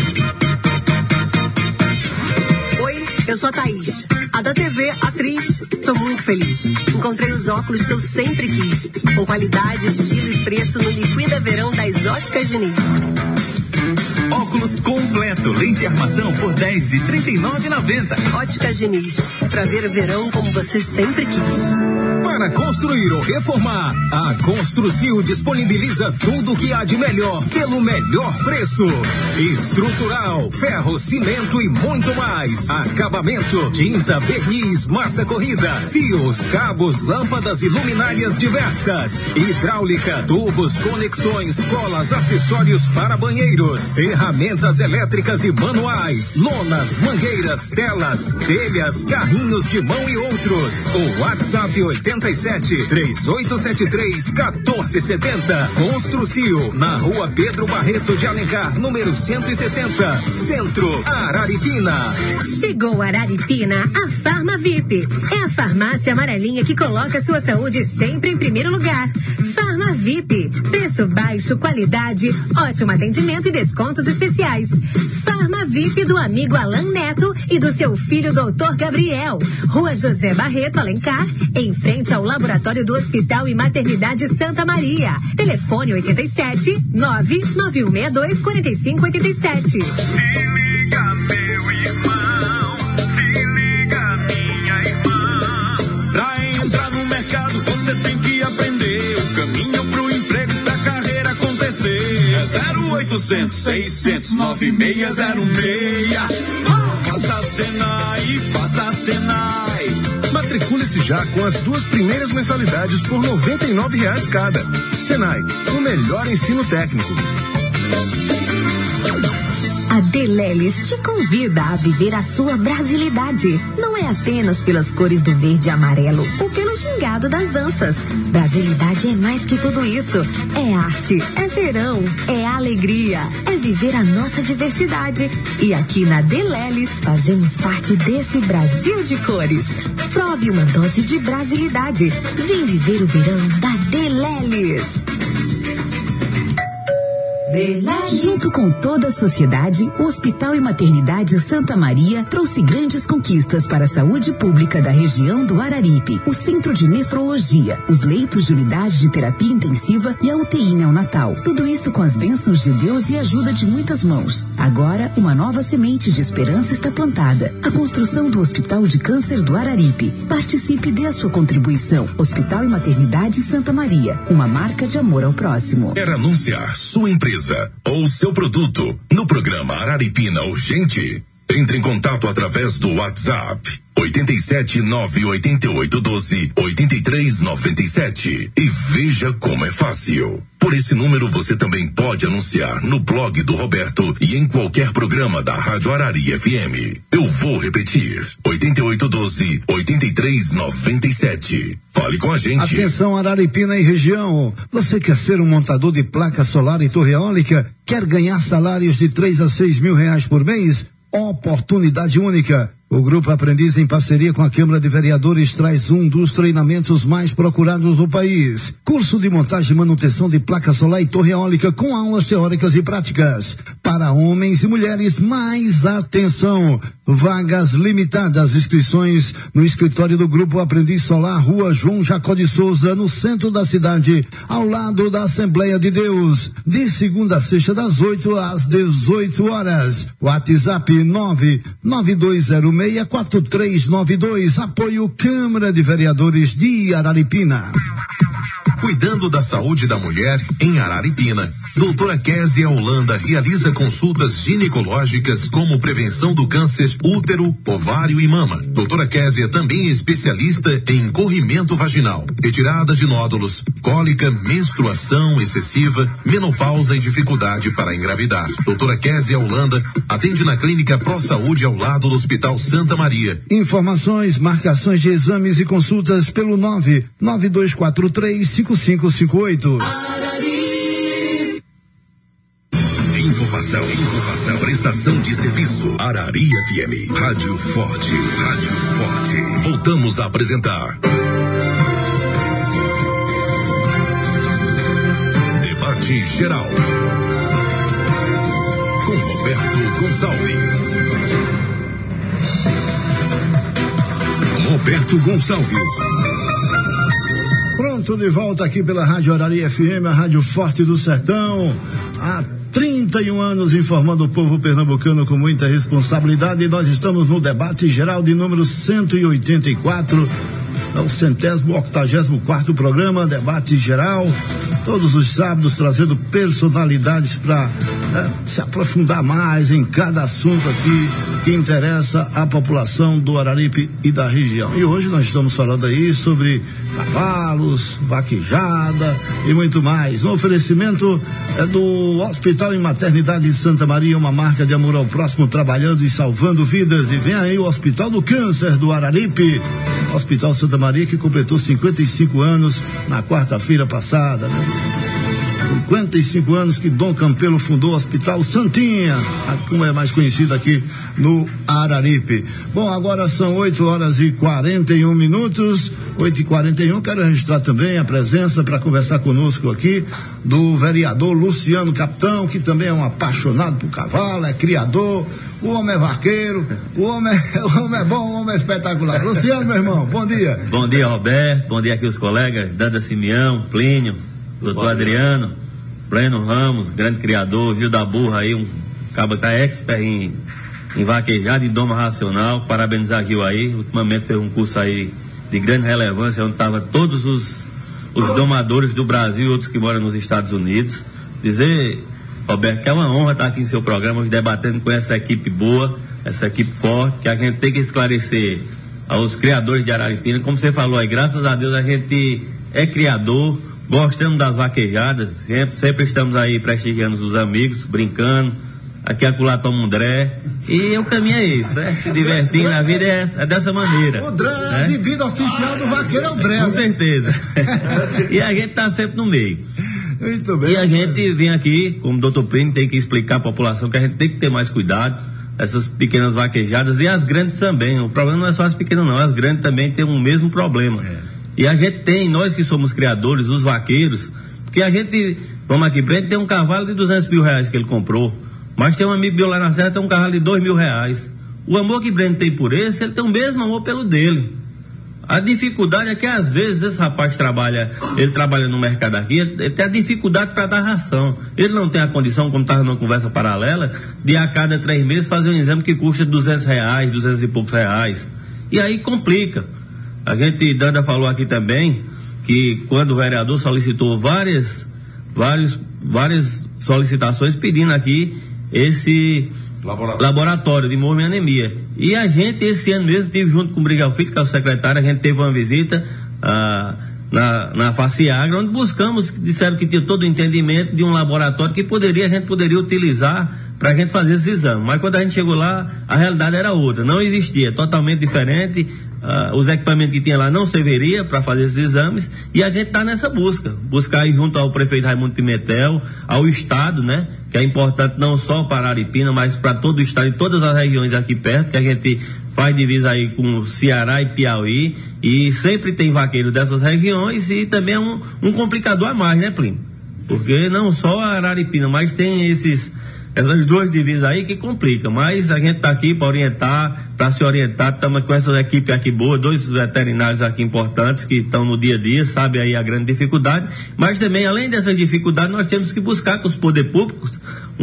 Oi, eu sou a Thaís, a da TV, atriz. Tô muito feliz. Encontrei os óculos que eu sempre quis, com qualidade, estilo e preço no Liquida Verão das Óticas Diniz. Óculos completo, lente e armação por 10 de R$ 39,90. Óticas Diniz, pra ver o verão como você sempre quis. Para construir ou reformar, a Construcil disponibiliza tudo o que há de melhor pelo melhor preço. Estrutural, ferro, cimento e muito mais. Acabamento, tinta, verniz, massa corrida, fios, cabos, lâmpadas e luminárias diversas. Hidráulica, tubos, conexões, colas, acessórios para banheiros, ferramentas elétricas e manuais, lonas, mangueiras, telas, telhas, carrinhos de mão e outros. O WhatsApp 87-3873-1470. Construcil, na rua Pedro Barreto de Alencar, número 160, Centro, Araripina. Chegou Araripina, a Farma VIP. É a farmácia amarelinha que coloca sua saúde sempre em primeiro lugar. Farma VIP, preço baixo, qualidade, ótimo atendimento e descontos especiais. Farma VIP do amigo Alan Neto e do seu filho Dr. Gabriel. Rua José Barreto, Alencar, em frente ao laboratório do Hospital e Maternidade Santa Maria. Telefone 87-99162-4587. Se liga, meu irmão, se liga, minha irmã. Pra entrar no mercado você tem que aprender o caminho pro emprego e pra carreira acontecer. É 0800 600 9606. Faça Senai, faça Senai. Matricule-se já com as 2 primeiras mensalidades por R$ 99,00 cada. Senai, o melhor ensino técnico. A Deleles te convida a viver a sua brasilidade. Não é apenas pelas cores do verde e amarelo ou pelo gingado das danças. Brasilidade é mais que tudo isso. É arte, é verão, é alegria, é viver a nossa diversidade. E aqui na Deleles fazemos parte desse Brasil de cores. Prove uma dose de brasilidade. Vem viver o verão da Deleles. Junto com toda a sociedade, o Hospital e Maternidade Santa Maria trouxe grandes conquistas para a saúde pública da região do Araripe. O Centro de Nefrologia, os leitos de unidade de terapia intensiva e a UTI neonatal. Tudo isso com as bênçãos de Deus e ajuda de muitas mãos. Agora, uma nova semente de esperança está plantada. A construção do Hospital de Câncer do Araripe. Participe e dê a sua contribuição. Hospital e Maternidade Santa Maria, uma marca de amor ao próximo. Quer anunciar sua empresa ou seu produto no programa Araripina Urgente? Entre em contato através do WhatsApp 87-988-12-8397 e veja como é fácil. Por esse número você também pode anunciar no blog do Roberto e em qualquer programa da Rádio Arari FM. Eu vou repetir: 8812-8397. Fale com a gente. Atenção, Araripina e região. Você quer ser um montador de placa solar e torre eólica? Quer ganhar salários de 3 a 6 mil reais por mês? Oportunidade única. O Grupo Aprendiz, em parceria com a Câmara de Vereadores, traz um dos treinamentos mais procurados do país. Curso de montagem e manutenção de placa solar e torre eólica com aulas teóricas e práticas. Para homens e mulheres, mais atenção. Vagas limitadas. Inscrições no escritório do Grupo Aprendiz Solar, Rua João Jacó de Souza, no centro da cidade, ao lado da Assembleia de Deus. De segunda a sexta, das 8 às 18 horas. WhatsApp 99206-4392. Apoio Câmara de Vereadores de Araripina. Cuidando da saúde da mulher em Araripina, doutora Késia Holanda realiza consultas ginecológicas como prevenção do câncer, útero, ovário e mama. Doutora Késia também é especialista em corrimento vaginal, retirada de nódulos, cólica, menstruação excessiva, menopausa e dificuldade para engravidar. Doutora Késia Holanda atende na Clínica Pro Saúde ao lado do Hospital Santa Maria. Informações, marcações de exames e consultas pelo 99243-5558. Informação, prestação de serviço. Arari FM, Rádio Forte. Voltamos a apresentar Debate Geral com Roberto Gonçalves. Pronto, de volta aqui pela Rádio Arari FM, a Rádio Forte do Sertão. Há 31 anos informando o povo pernambucano com muita responsabilidade. E nós estamos no Debate Geral de número 184. É o 184º programa, Debate Geral. Todos os sábados trazendo personalidades para se aprofundar mais em cada assunto aqui que interessa à população do Araripe e da região. E hoje nós estamos falando aí sobre cavalos, vaquejada e muito mais. O oferecimento é do Hospital e Maternidade Santa Maria, uma marca de amor ao próximo, trabalhando e salvando vidas. E vem aí o Hospital do Câncer do Araripe, Hospital Santa Maria, que completou 55 anos na quarta-feira passada, né? 55 anos que Dom Campelo fundou o Hospital Santinha, como é mais conhecido aqui no Araripe. Bom, agora são 8h41, 8h41. Quero registrar também a presença para conversar conosco aqui do vereador Luciano Capitão, que também é um apaixonado por cavalo, é criador. O homem é vaqueiro, o homem é bom, o homem é espetacular. Luciano, meu irmão, bom dia. Bom dia, Roberto, bom dia aqui os colegas, Dada Simeão, Plínio, doutor Adriano, Pleno Ramos, grande criador, Gil da Burra aí, um cabo tá expert em vaquejada e doma racional. Parabenizar Gil aí, ultimamente fez um curso aí de grande relevância, onde tava todos os domadores do Brasil e outros que moram nos Estados Unidos. Dizer, Roberto, que é uma honra estar aqui em seu programa, debatendo com essa equipe boa, essa equipe forte, que a gente tem que esclarecer aos criadores de Araripina. Como você falou aí, graças a Deus a gente é criador, gostamos das vaquejadas, sempre estamos aí prestigiando os amigos, brincando, aqui acolá toma um dré. E o caminho é esse, né? Se divertir na vida é dessa maneira. O dré, né? A bebida oficial do vaqueiro é o dré. Com certeza. E a gente tá sempre no meio. Muito bem. E a gente vem aqui, como o doutor Plínio, tem que explicar à população que a gente tem que ter mais cuidado, essas pequenas vaquejadas e as grandes também. O problema não é só as pequenas não, as grandes também têm o mesmo problema. E a gente tem, nós que somos criadores, os vaqueiros, porque a gente, vamos aqui, Breno tem um cavalo de R$200 mil que ele comprou, mas tem um amigo meu lá na Serra, tem um cavalo de R$2 mil. O amor que Breno tem por esse, ele tem o mesmo amor pelo dele. A dificuldade é que às vezes esse rapaz trabalha no mercado aqui, ele tem a dificuldade para dar ração. Ele não tem a condição, como estava numa conversa paralela, de a cada 3 meses fazer um exame que custa R$200, 200 e poucos reais. E aí complica. A gente, Danda falou aqui também, que quando o vereador solicitou várias solicitações pedindo aqui esse laboratório de hemoglobina e anemia. E a gente, esse ano mesmo, tive junto com o Brigal Filho, que é o secretário, a gente teve uma visita na Faciagra, onde buscamos, disseram que tinha todo o entendimento de um laboratório que a gente poderia utilizar para a gente fazer esse exame. Mas quando a gente chegou lá, a realidade era outra, não existia, totalmente diferente. Os equipamentos que tinha lá não serviria para fazer esses exames, e a gente está nessa buscar aí junto ao prefeito Raimundo Pimentel, ao estado, né, que é importante não só para Araripina, mas para todo o estado e todas as regiões aqui perto, que a gente faz divisa aí com Ceará e Piauí, e sempre tem vaqueiro dessas regiões, e também é um complicador a mais, né, Plínio? Porque não só a Araripina, mas tem essas 2 divisas aí que complicam, mas a gente está aqui para orientar, para se orientar, estamos com essa equipe aqui boa, 2 veterinários aqui importantes que estão no dia a dia, sabe aí a grande dificuldade, mas também além dessas dificuldades nós temos que buscar com os poderes públicos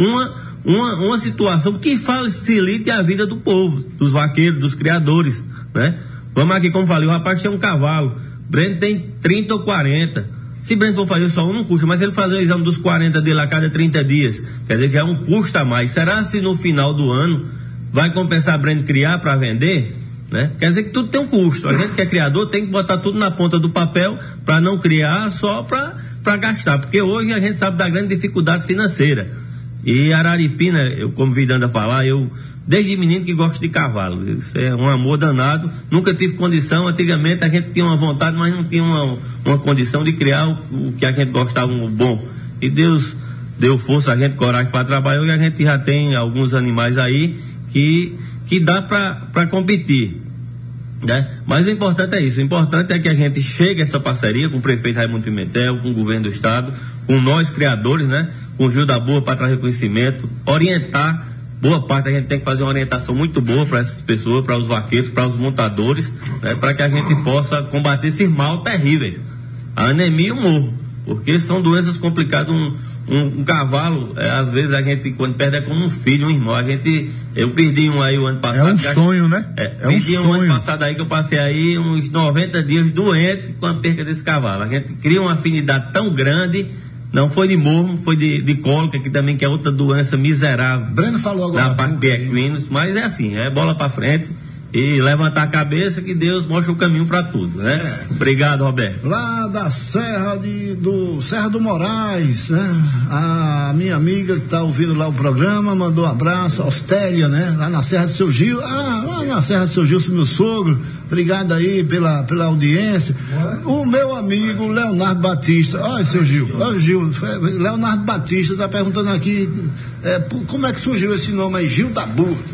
uma situação que facilite a vida do povo, dos vaqueiros, dos criadores, né? Vamos aqui, como falei, o rapaz tem um cavalo, Breno tem 30 ou 40. Se Breno for fazer só um, não custa, mas se ele fazer o exame dos 40 dele a cada 30 dias, quer dizer que é um custo a mais. Será se no final do ano vai compensar Breno criar para vender? Né? Quer dizer que tudo tem um custo. A gente que é criador tem que botar tudo na ponta do papel para não criar só para gastar, porque hoje a gente sabe da grande dificuldade financeira. E Araripina, eu convidando a falar, eu desde menino que gosto de cavalo, isso é um amor danado, nunca tive condição. Antigamente a gente tinha uma vontade, mas não tinha uma condição de criar o que a gente gostava, um bom, e Deus deu força a gente, coragem para trabalhar, e a gente já tem alguns animais aí que dá para competir, né? Mas o importante é isso, o importante é que a gente chegue a essa parceria com o prefeito Raimundo Pimentel, com o governo do estado, com nós criadores, né? Com o Gil da Boa para trazer conhecimento, orientar. Boa parte a gente tem que fazer uma orientação muito boa para essas pessoas, para os vaqueiros, para os montadores, né, para que a gente possa combater esses mal terríveis, a anemia e o morro, porque são doenças complicadas. Um cavalo, às vezes a gente, quando perde, é como um filho, um irmão. Eu perdi um aí o ano passado. É um sonho, né? Perdi um ano passado aí, que eu passei aí uns 90 dias doente com a perca desse cavalo. A gente cria uma afinidade tão grande. Não foi de morro, foi de cólica, que também que é outra doença miserável. Breno falou agora. Na parte de equinos, mas é assim, é bola pra frente e levantar a cabeça que Deus mostra o caminho para tudo, né? Obrigado, Roberto. Lá da Serra do Moraes, né? A minha amiga que tá ouvindo lá o programa mandou um abraço, Austélia, né? Lá na Serra do Seu Gil, lá na Serra do Seu Gil, meu sogro, obrigado aí pela audiência. O meu amigo Leonardo Batista, olha, seu Gil, Leonardo Batista tá perguntando aqui, como é que surgiu esse nome aí, Gil da Burra?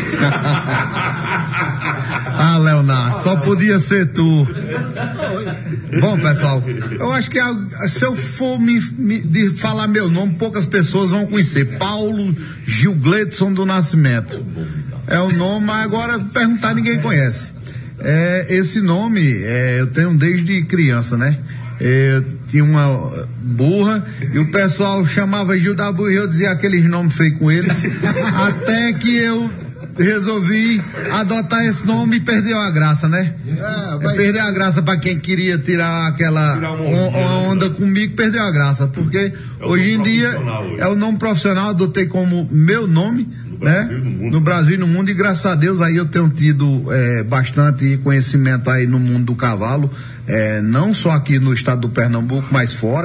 Leonardo, só podia ser tu. Bom, pessoal, eu acho que se eu for de falar meu nome, poucas pessoas vão conhecer. Paulo Gil Gledson do Nascimento é o nome, mas agora perguntar ninguém conhece. Esse nome eu tenho desde criança, né? Eu tinha uma burra e o pessoal chamava Gil da Burra e eu dizia aqueles nomes feios com eles, até que eu resolvi adotar esse nome e perdeu a graça, né? Perdeu a graça para quem queria tirar aquela onda comigo, perdeu a graça, porque hoje em dia é o nome profissional, adotei como meu nome, né? No Brasil e no mundo, e graças a Deus aí eu tenho tido bastante conhecimento aí no mundo do cavalo, não só aqui no estado do Pernambuco, mas fora.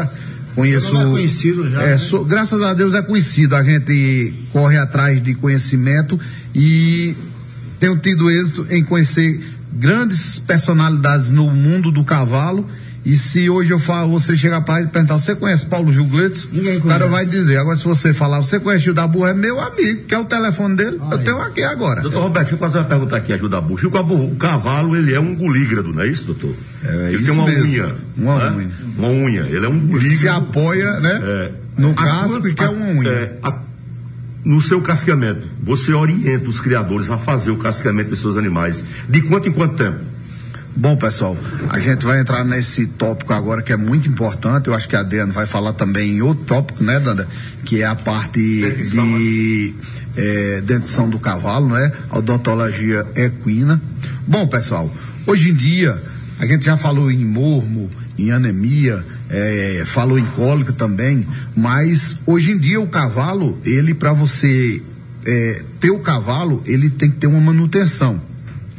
Conheço. Você não é conhecido já. Né? Graças a Deus é conhecido. A gente corre atrás de conhecimento e tenho tido êxito em conhecer grandes personalidades no mundo do cavalo. E se hoje eu falo, você chegar para ele e perguntar, você conhece Paulo Gil Gleitson? Ninguém conhece. O cara vai dizer. Agora, se você falar, você conhece Gil da Burra, é meu amigo, quer o telefone dele? Eu tenho aqui agora. Doutor Roberto, deixa eu fazer uma pergunta aqui, Gil da Burra. O cavalo, ele é um gulígrado, não é isso, doutor? Ele tem uma unha. Uma unha. Ele é um gulígrado. Se apoia, né? No casco e quer uma unha. No seu casqueamento, você orienta os criadores a fazer o casqueamento de seus animais. De quanto em quanto tempo? Bom, pessoal, a gente vai entrar nesse tópico agora que é muito importante. Eu acho que a Adriana vai falar também em outro tópico, né, Danda? Que é a parte de dentição do cavalo, né? Odontologia equina. Bom, pessoal, hoje em dia a gente já falou em mormo, em anemia, falou em cólica também, mas hoje em dia o cavalo, ele, para você ter o cavalo, ele tem que ter uma manutenção.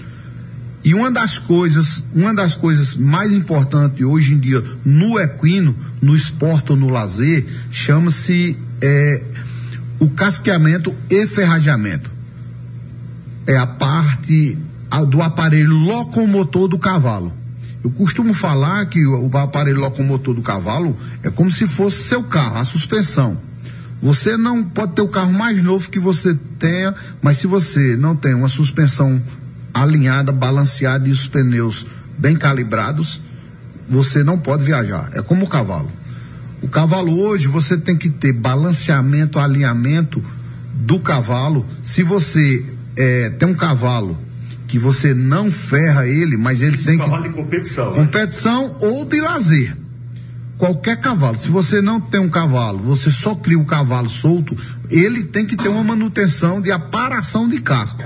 E uma das coisas mais importantes hoje em dia no equino, no esporte ou no lazer, chama-se o casqueamento e ferrageamento. É a parte do aparelho locomotor do cavalo. Eu costumo falar que o aparelho locomotor do cavalo é como se fosse seu carro, a suspensão. Você não pode ter o carro mais novo que você tenha, mas se você não tem uma suspensão alinhada, balanceada e os pneus bem calibrados, você não pode viajar. É como o cavalo. O cavalo hoje, você tem que ter balanceamento, alinhamento do cavalo. Se você tem um cavalo que você não ferra ele, mas ele tem que... cavalo de competição. Competição ou de lazer. Qualquer cavalo. Se você não tem um cavalo, você só cria o cavalo solto, ele tem que ter uma manutenção de aparação de casco.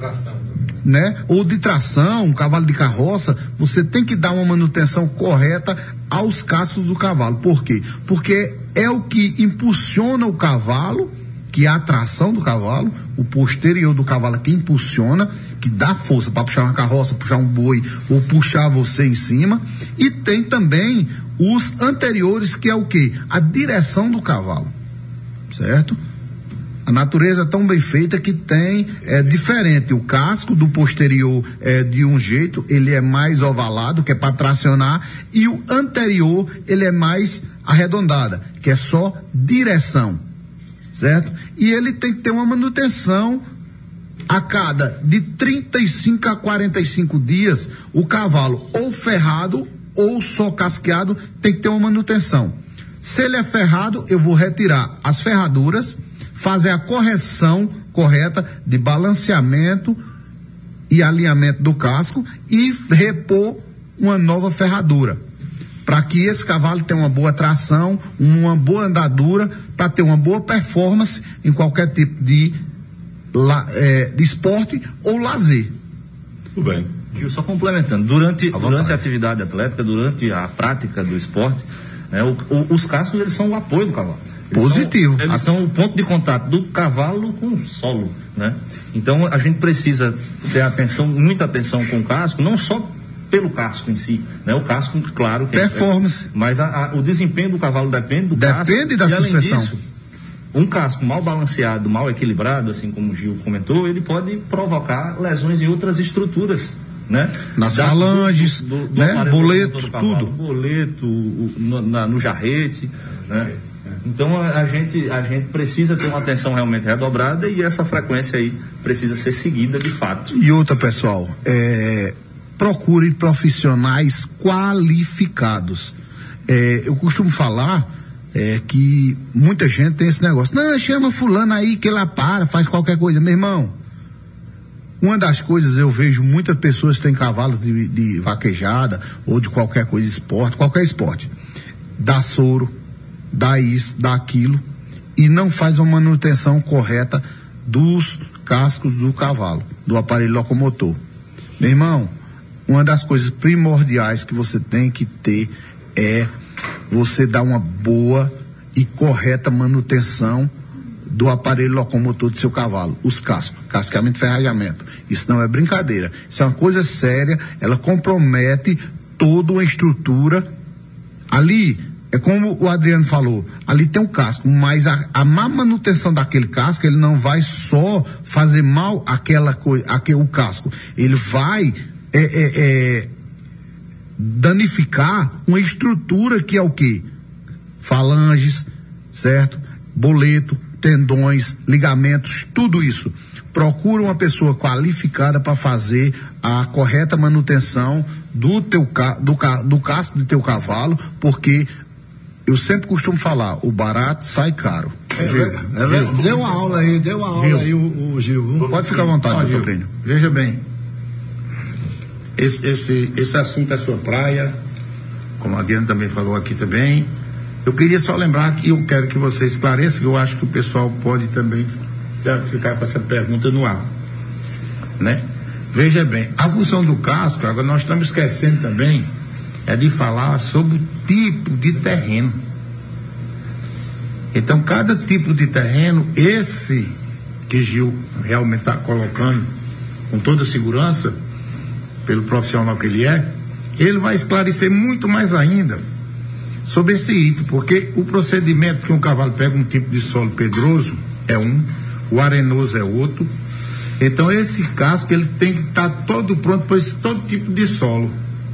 Né? Ou de tração, um cavalo de carroça, você tem que dar uma manutenção correta aos cascos do cavalo. Por quê? Porque é o que impulsiona o cavalo, que é a tração do cavalo, o posterior do cavalo que impulsiona, que dá força para puxar uma carroça, puxar um boi ou puxar você em cima, e tem também os anteriores, que é o quê? A direção do cavalo, certo? A natureza é tão bem feita que tem diferente. O casco do posterior é de um jeito, ele é mais ovalado, que é para tracionar, e o anterior ele é mais arredondada, que é só direção, certo? E ele tem que ter uma manutenção a cada de 35 a 45 dias. O cavalo ou ferrado ou só casqueado tem que ter uma manutenção. Se ele é ferrado, eu vou retirar as ferraduras, fazer a correção correta de balanceamento e alinhamento do casco e repor uma nova ferradura, para que esse cavalo tenha uma boa tração, uma boa andadura, para ter uma boa performance em qualquer tipo de esporte ou lazer. Tudo bem. Gil, só complementando, durante a atividade atlética, durante a prática do esporte, os cascos, eles são o apoio do cavalo. Positivo. Eles são o ponto de contato do cavalo com o solo, né? Então a gente precisa ter muita atenção com o casco, não só pelo casco em si, né? O casco, claro que performance, mas o desempenho do cavalo depende do casco. Depende da suspensão. Além disso, um casco mal balanceado, mal equilibrado, assim como o Gil comentou, ele pode provocar lesões em outras estruturas, né? Nas falanges, né? Boleto, tudo. Boleto, no jarrete, né? Então a gente precisa ter uma atenção realmente redobrada, e essa frequência aí precisa ser seguida de fato. E outra, pessoal, procure profissionais qualificados. Eu costumo falar que muita gente tem esse negócio, não, chama fulano aí que lá faz qualquer coisa. Meu irmão, uma das coisas, eu vejo muitas pessoas que têm cavalos de vaquejada ou de qualquer coisa, qualquer esporte, dá soro, dá isso, dá aquilo, e não faz uma manutenção correta dos cascos do cavalo, do aparelho locomotor. Meu irmão, uma das coisas primordiais que você tem que ter é você dar uma boa e correta manutenção do aparelho locomotor do seu cavalo, os cascos, casqueamento e ferrageamento. Isso não é brincadeira, isso é uma coisa séria, ela compromete toda uma estrutura ali. é como o Adriano falou, ali tem um casco, mas a má manutenção daquele casco, ele não vai só fazer mal àquela coisa, o casco, ele vai danificar uma estrutura que é o quê? Falanges, certo? Boleto, tendões, ligamentos, tudo isso. Procura uma pessoa qualificada para fazer a correta manutenção do casco do teu cavalo, porque eu sempre costumo falar, o barato sai caro. Deu uma aula aí, o Gil. Pode ficar à vontade, Gil. Veja bem, esse assunto é sua praia, como a Diana também falou aqui também. Eu queria só lembrar que eu quero que você esclareça, que eu acho que o pessoal pode também ficar com essa pergunta no ar, né? Veja bem, a função do casco, agora nós estamos esquecendo também, é de falar sobre o tipo de terreno. Então, cada tipo de terreno, esse que Gil realmente está colocando com toda segurança, pelo profissional que ele é, ele vai esclarecer muito mais ainda sobre esse item, porque o procedimento que um cavalo pega um tipo de solo pedroso é um, o arenoso é outro. Então esse casco ele tem que estar todo pronto para todo tipo de solo,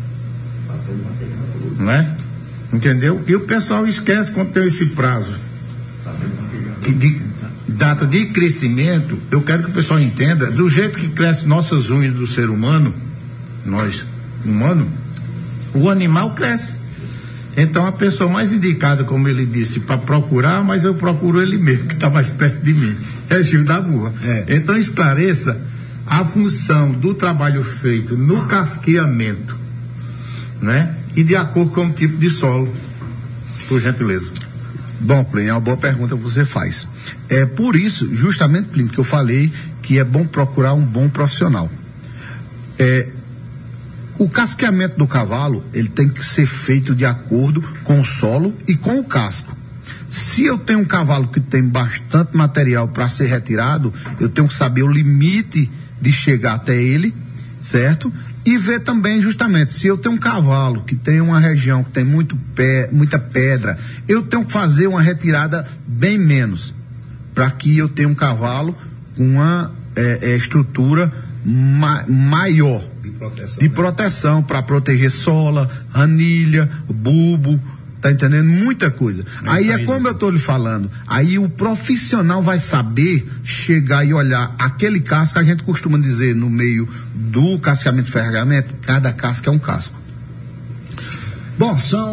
não é? Entendeu? E o pessoal esquece quando tem esse prazo de data de crescimento. Eu quero que o pessoal entenda, do jeito que cresce nossas unhas do ser humano, nós humanos, o animal cresce. Então a pessoa mais indicada, como ele disse, para procurar, mas eu procuro ele mesmo, que está mais perto de mim, é Gil da Burra. Então esclareça a função do trabalho feito no casqueamento, né? E de acordo com o tipo de solo, por gentileza. Bom, Plínio, é uma boa pergunta que você faz. É por isso, justamente, Plínio, que eu falei que é bom procurar um bom profissional. O casqueamento do cavalo, ele tem que ser feito de acordo com o solo e com o casco. Se eu tenho um cavalo que tem bastante material para ser retirado, eu tenho que saber o limite de chegar até ele, certo? E ver também, justamente, se eu tenho um cavalo que tem uma região que tem muita pedra, eu tenho que fazer uma retirada bem menos, para que eu tenha um cavalo com uma estrutura maior de proteção para proteger sola, anilha, bulbo, tá entendendo? Muita coisa. Aí é como eu tô lhe falando, aí o profissional vai saber chegar e olhar aquele casco, a gente costuma dizer no meio do cascamento e ferramenta, cada casco é um casco. Bom, são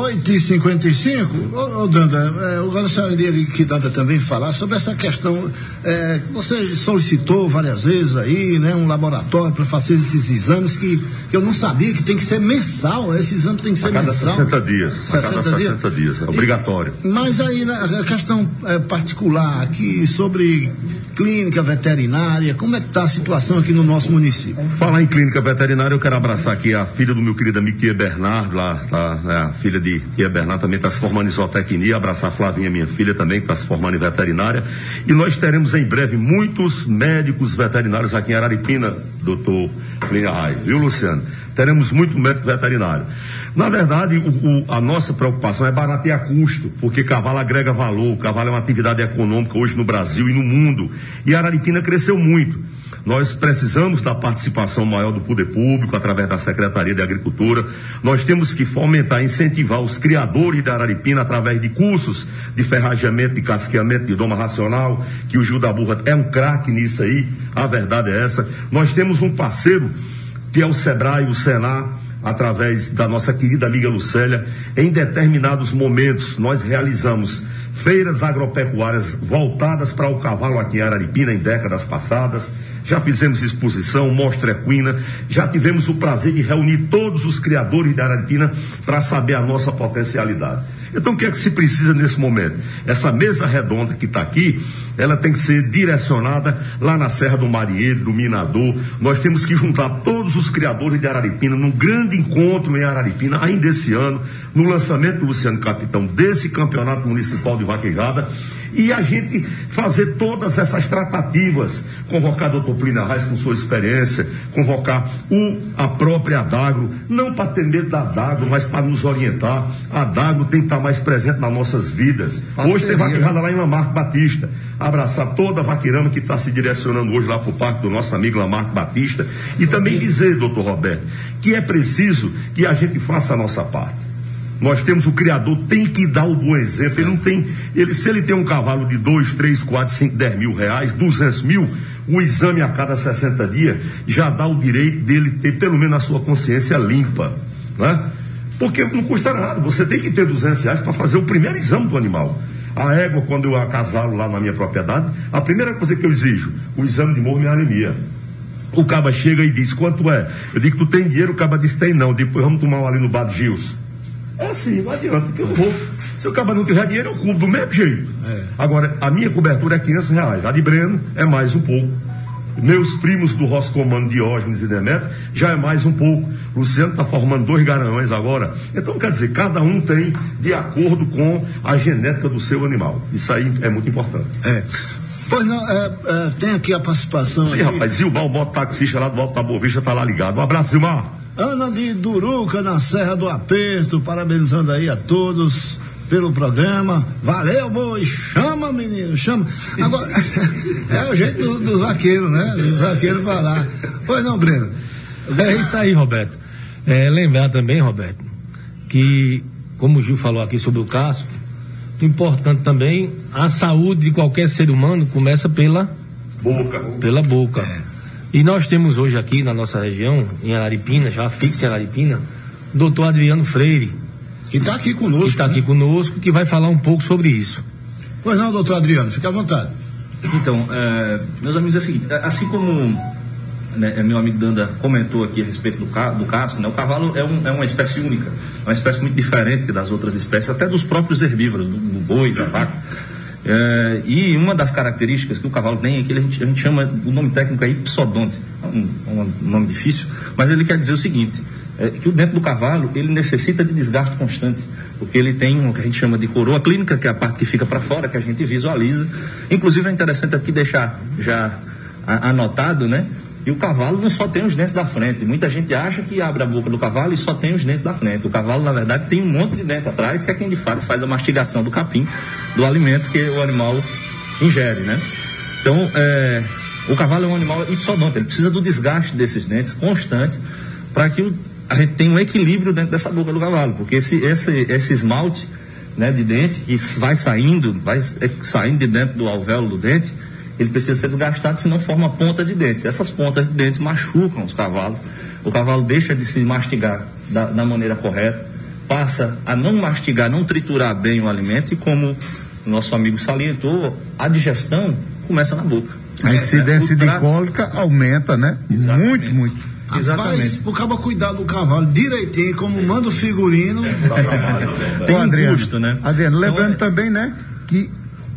8h55. Danda, eu gostaria que Danda também falar sobre essa questão. Você solicitou várias vezes aí, né, um laboratório para fazer esses exames que eu não sabia que tem que ser mensal. Esse exame tem que ser mensal. 60 dias. 60 dias. É obrigatório. Mas aí, a questão particular aqui sobre clínica veterinária, como é que está a situação aqui no nosso município? Falar em clínica veterinária, eu quero abraçar aqui a filha do meu querido amigo Tia Bernardo, a filha de Tia Bernardo também está se formando em zootecnia, abraçar a Flavinha, minha filha também, que está se formando em veterinária, e nós teremos em breve muitos médicos veterinários aqui em Araripina, doutor Plínio Arraes, viu, Luciano? Teremos muito médico veterinário. Na verdade, a nossa preocupação é baratear custo, porque cavalo agrega valor, o cavalo é uma atividade econômica hoje no Brasil e no mundo, e Araripina cresceu muito. Nós precisamos da participação maior do poder público através da Secretaria de Agricultura. Nós temos que fomentar, incentivar os criadores da Araripina através de cursos de ferrageamento, de casqueamento, de doma racional, que o Gil da Burra é um craque nisso aí, a verdade é essa. Nós temos um parceiro que é o Sebrae, o Senar, através da nossa querida amiga Lucélia. Em determinados momentos nós realizamos feiras agropecuárias voltadas para o cavalo aqui em Araripina em décadas passadas. Já fizemos exposição, mostra equina, já tivemos o prazer de reunir todos os criadores de Araripina para saber a nossa potencialidade. Então o que é que se precisa nesse momento? Essa mesa redonda que está aqui, ela tem que ser direcionada lá na Serra do Marieiro, do Minador. Nós temos que juntar todos os criadores de Araripina num grande encontro em Araripina, ainda esse ano, no lançamento do Luciano Capitão desse campeonato municipal de vaquejada. E a gente fazer todas essas tratativas, convocar o doutor Plínio Arraes com sua experiência, convocar a própria Adagro, não para ter medo da Adagro, mas para nos orientar. A Adagro tem que estar mais presente nas nossas vidas. Hoje tem vaquejada lá em Lamarque Batista. Abraçar toda a vaqueirama que está se direcionando hoje lá para o parque do nosso amigo Lamarque Batista. E também dizer, doutor Roberto, que é preciso que a gente faça a nossa parte. Nós temos o criador, tem que dar o bom exemplo. Ele não tem, se ele tem um cavalo de 2, 3, 4, 5, 10 mil reais, 200 mil, o exame a cada 60 dias já dá o direito dele ter pelo menos a sua consciência limpa, né? Porque não custa nada, você tem que ter 200 reais para fazer o primeiro exame do animal. A égua, quando eu acasalo lá na minha propriedade, a primeira coisa que eu exijo, o exame de morro e anemia. O caba chega e diz, quanto é? Eu digo, tu tem dinheiro? O caba diz, tem não. Depois vamos tomar um ali no bar de Gilson. É assim, não adianta, porque eu não vou. Se o caba não tiver dinheiro, eu cubro do mesmo jeito. Agora, a minha cobertura é 500 reais. A de Breno é mais um pouco. Meus primos do Roscomando, Diógenes e Demetrio, já é mais um pouco. Luciano está formando 2 garanhões agora. Então, quer dizer, cada um tem de acordo com a genética do seu animal. Isso aí é muito importante. Pois não, tem aqui a participação. Sim, aqui. Rapaz, Zilmar, o mototaxista lá do Alto da Boa Vista está lá ligado. Um abraço, Zilmar. Ana de Duruca, na Serra do Aperto, parabenizando aí a todos pelo programa. Valeu, boi, chama, menino, chama. Agora, é o jeito do vaqueiro, né? Do vaqueiro falar. Pois não, Breno? É isso aí, Roberto. Lembrar também, Roberto, que, como o Gil falou aqui sobre o casco, importante também, a saúde de qualquer ser humano começa pela boca. E nós temos hoje aqui na nossa região, em Araripina, já fixo em Araripina, o doutor Adriano Freire. Que está aqui conosco. Que vai falar um pouco sobre isso. Pois não, doutor Adriano, fica à vontade. Então, meus amigos, é o seguinte, assim como meu amigo Danda comentou aqui a respeito do casco, né, o cavalo é uma espécie única, uma espécie muito diferente das outras espécies, até dos próprios herbívoros, do boi, da vaca. E uma das características que o cavalo tem é que a gente chama, o nome técnico é ipsodonte, um nome difícil, mas ele quer dizer o seguinte, que o dente do cavalo, ele necessita de desgaste constante, porque ele tem o que a gente chama de coroa clínica, que é a parte que fica para fora, que a gente visualiza. Inclusive é interessante aqui deixar já anotado, né? E o cavalo não só tem os dentes da frente. Muita gente acha que abre a boca do cavalo e só tem os dentes da frente. O cavalo, na verdade, tem um monte de dente atrás, que é quem de fato faz a mastigação do capim, do alimento que o animal ingere, né? Então, o cavalo é um animal ipsodonte, ele precisa do desgaste desses dentes constantes para que a gente tenha um equilíbrio dentro dessa boca do cavalo, porque esse esmalte, né, de dente que vai saindo de dentro do alvéolo do dente, ele precisa ser desgastado, senão forma ponta de dentes. Essas pontas de dentes machucam os cavalos. O cavalo deixa de se mastigar da maneira correta, passa a não mastigar, não triturar bem o alimento, e como o nosso amigo salientou, a digestão começa na boca. A incidência de cólica aumenta, né? Exatamente. Muito. Exatamente. O cabo cuidar do cavalo direitinho, como manda o figurino. Tem um custo, né? Adriano, lembrando também, né, que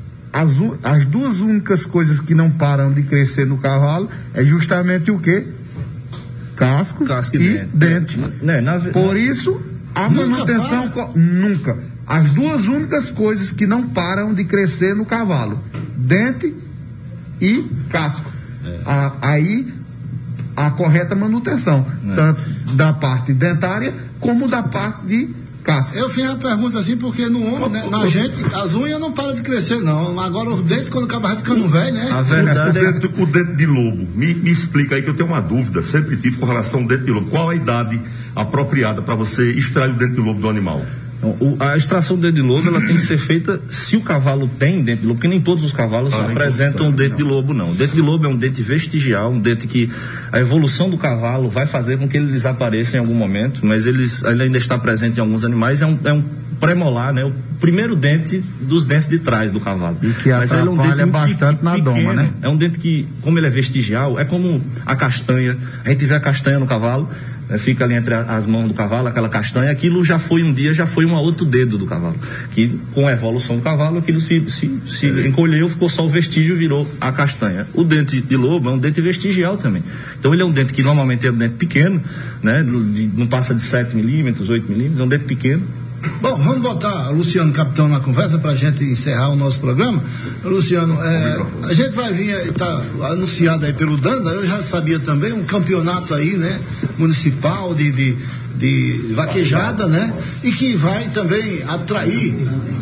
as duas únicas coisas que não param de crescer no cavalo é justamente o quê? Casco e dente. Por isso, a manutenção nunca. As duas únicas coisas que não param de crescer no cavalo: dente e casco. Aí a correta manutenção, tanto da parte dentária como da parte de casco. Eu fiz a pergunta assim porque no homem, né, na gente, as unhas não param de crescer, não. Agora os dentes, quando o cabo vai ficando velho, né? A verdade o dente de lobo. Me explica aí, que eu tenho uma dúvida, sempre tive com relação ao dente de lobo. Qual a idade apropriada para você extrair o dente de lobo do animal? A extração do dente de lobo, ela tem que ser feita se o cavalo tem dente de lobo, porque nem todos os cavalos apresentam um dente de lobo, não. O dente de lobo é um dente vestigial, um dente que a evolução do cavalo vai fazer com que ele desapareça em algum momento, mas ele ainda está presente em alguns animais. É um premolar, né? O primeiro dente dos dentes de trás do cavalo. E que mas ele é um dente bastante na doma, né? É um dente que, como ele é vestigial, é como a castanha. A gente vê a castanha no cavalo, fica ali entre as mãos do cavalo, aquela castanha, aquilo já foi um outro dedo do cavalo, que com a evolução do cavalo, aquilo se encolheu, ficou só o vestígio, virou a castanha. O dente de lobo é um dente vestigial também, então ele é um dente que normalmente é um dente pequeno, né, não passa de 7 milímetros, 8 milímetros, é um dente pequeno, Bom, vamos botar o Luciano Capitão na conversa para a gente encerrar o nosso programa. Luciano, a gente vai vir, está anunciado aí pelo Danda, eu já sabia também, um campeonato aí, né, municipal de vaquejada, né, e que vai também atrair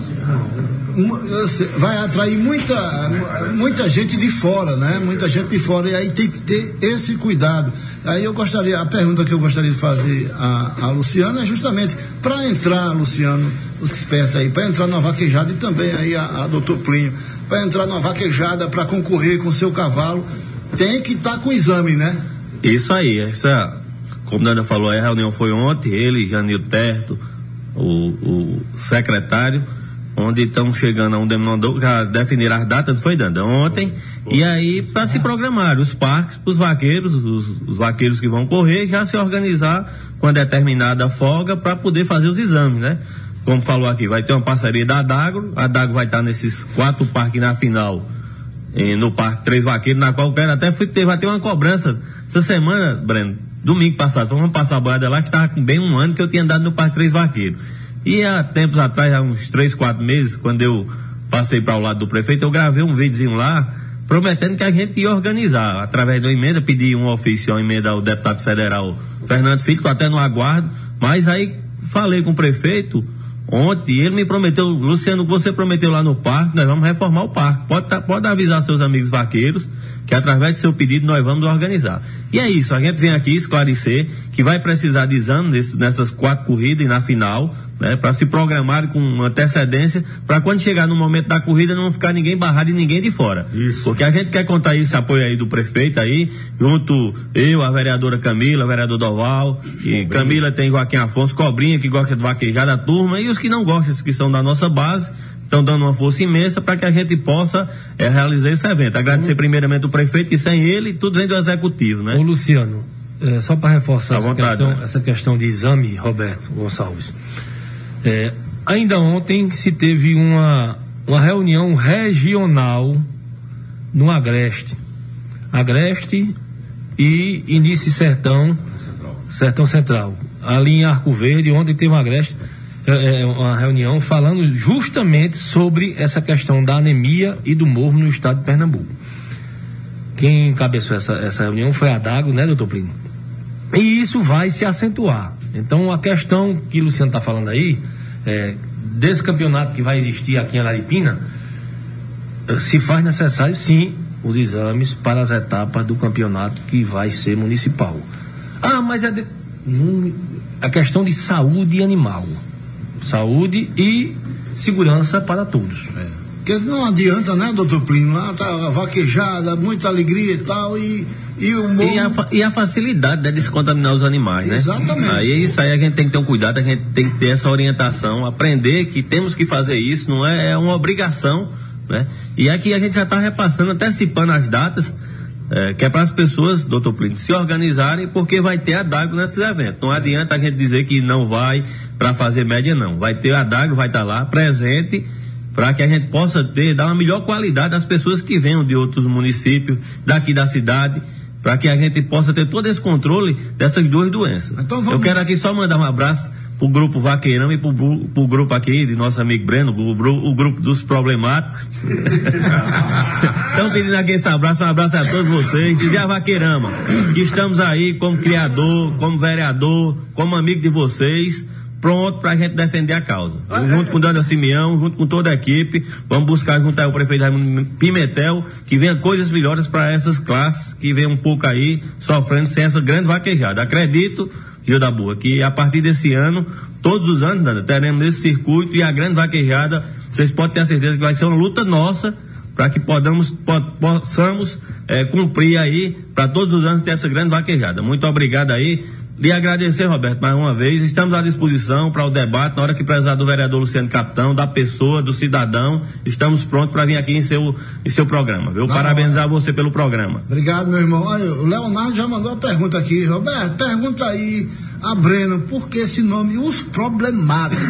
muita gente de fora, né? Muita gente de fora, e aí tem que ter esse cuidado. Aí a pergunta que eu gostaria de fazer a Luciano é justamente para entrar, Luciano, os espertos aí, para entrar na vaquejada, e também aí a doutor Plínio, para entrar na vaquejada, para concorrer com o seu cavalo, tem que estar com exame, né? Isso aí, como Nanda falou, a reunião foi ontem, ele, Janil Terto, o secretário, onde estão chegando a um denominador, já definiram as datas, não foi, Danda? Ontem, e aí para se programar os parques para os vaqueiros, os vaqueiros que vão correr, já se organizar com a determinada folga para poder fazer os exames, né? Como falou aqui, vai ter uma parceria da Adagro, a Adagro vai estar nesses 4 parques na final, no Parque 3 Vaqueiros, na qual eu quero até vai ter uma cobrança essa semana, Breno, domingo passado, vamos passar a boiada lá, que estava com bem um ano que eu tinha andado no Parque 3 Vaqueiros. E há tempos atrás, há uns 3, 4 meses, quando eu passei para o lado do prefeito, eu gravei um videozinho lá, prometendo que a gente ia organizar, através de uma emenda, pedi um ofício, uma emenda ao deputado federal Fernando Filho, estou até no aguardo, mas aí falei com o prefeito ontem, e ele me prometeu, Luciano, você prometeu lá no parque, nós vamos reformar o parque, pode avisar seus amigos vaqueiros, que através do seu pedido nós vamos organizar. E é isso, a gente vem aqui esclarecer que vai precisar de exame nessas 4 corridas e na final, né, para se programar com antecedência, para quando chegar no momento da corrida não ficar ninguém barrado e ninguém de fora. Isso. Porque a gente quer contar esse apoio aí do prefeito aí, junto eu, a vereadora Camila, o vereador Doval, e Camila tem Joaquim Afonso, Cobrinha, que gosta de vaquejar, a turma, e os que não gostam, que são da nossa base, estão dando uma força imensa para que a gente possa realizar esse evento. Agradecer primeiramente o prefeito, e sem ele, tudo vem do executivo, né? Ô Luciano, só para reforçar essa questão de exame, Roberto Gonçalves, ainda ontem se teve uma reunião regional no Agreste e Início Sertão Central, ali em Arco Verde. Ontem teve uma reunião falando justamente sobre essa questão da anemia e do morro no estado de Pernambuco. Quem encabeçou essa reunião foi a Adagro, né, doutor Plínio? E isso vai se acentuar. Então, a questão que o Luciano está falando aí, desse campeonato que vai existir aqui em Araripina, se faz necessário, sim, os exames para as etapas do campeonato que vai ser municipal. Mas a questão de saúde animal. Saúde e segurança para todos. Porque não adianta, né, doutor Plínio? Lá tá vaquejada, muita alegria e tal, e o morro... E a facilidade de descontaminar os animais, né? Exatamente. Aí é isso aí, a gente tem que ter um cuidado, a gente tem que ter essa orientação, aprender que temos que fazer isso, não é uma obrigação, né? E aqui a gente já está repassando, antecipando as datas, que é para as pessoas, doutor Plínio, se organizarem, porque vai ter a Adagro nesses eventos. Não adianta a gente dizer que não vai para fazer média, não. Vai ter a Adagro, vai estar lá presente, para que a gente possa dar uma melhor qualidade às pessoas que venham de outros municípios, daqui da cidade, para que a gente possa ter todo esse controle dessas 2 doenças. Então, eu quero aqui só mandar um abraço pro grupo Vaqueirão e pro grupo aqui de nosso amigo Breno, o grupo dos problemáticos. Estão pedindo aqui esse abraço, um abraço a todos vocês. Dizer a Vaqueirama que estamos aí como criador, como vereador, como amigo de vocês, pronto pra gente defender a causa. Junto com o Danda Simeão, junto com toda a equipe, vamos buscar junto ao prefeito Raimundo Pimentel, que venha coisas melhores para essas classes que vem um pouco aí sofrendo sem essa grande vaquejada. Acredito, Rio da Boa, que a partir desse ano, todos os anos, Danda, teremos esse circuito, e a grande vaquejada, vocês podem ter a certeza que vai ser uma luta nossa para que possamos cumprir aí, para todos os anos ter essa grande vaquejada. Muito obrigado aí. Lhe agradecer, Roberto, mais uma vez. Estamos à disposição para o debate, na hora que precisar do vereador Luciano Capitão, da pessoa, do cidadão. Estamos prontos para vir aqui em seu programa, viu? Parabenizar você pelo programa. Obrigado, meu irmão. Olha, o Leonardo já mandou a pergunta aqui. Roberto, pergunta aí a Breno, por que esse nome, os problemáticos?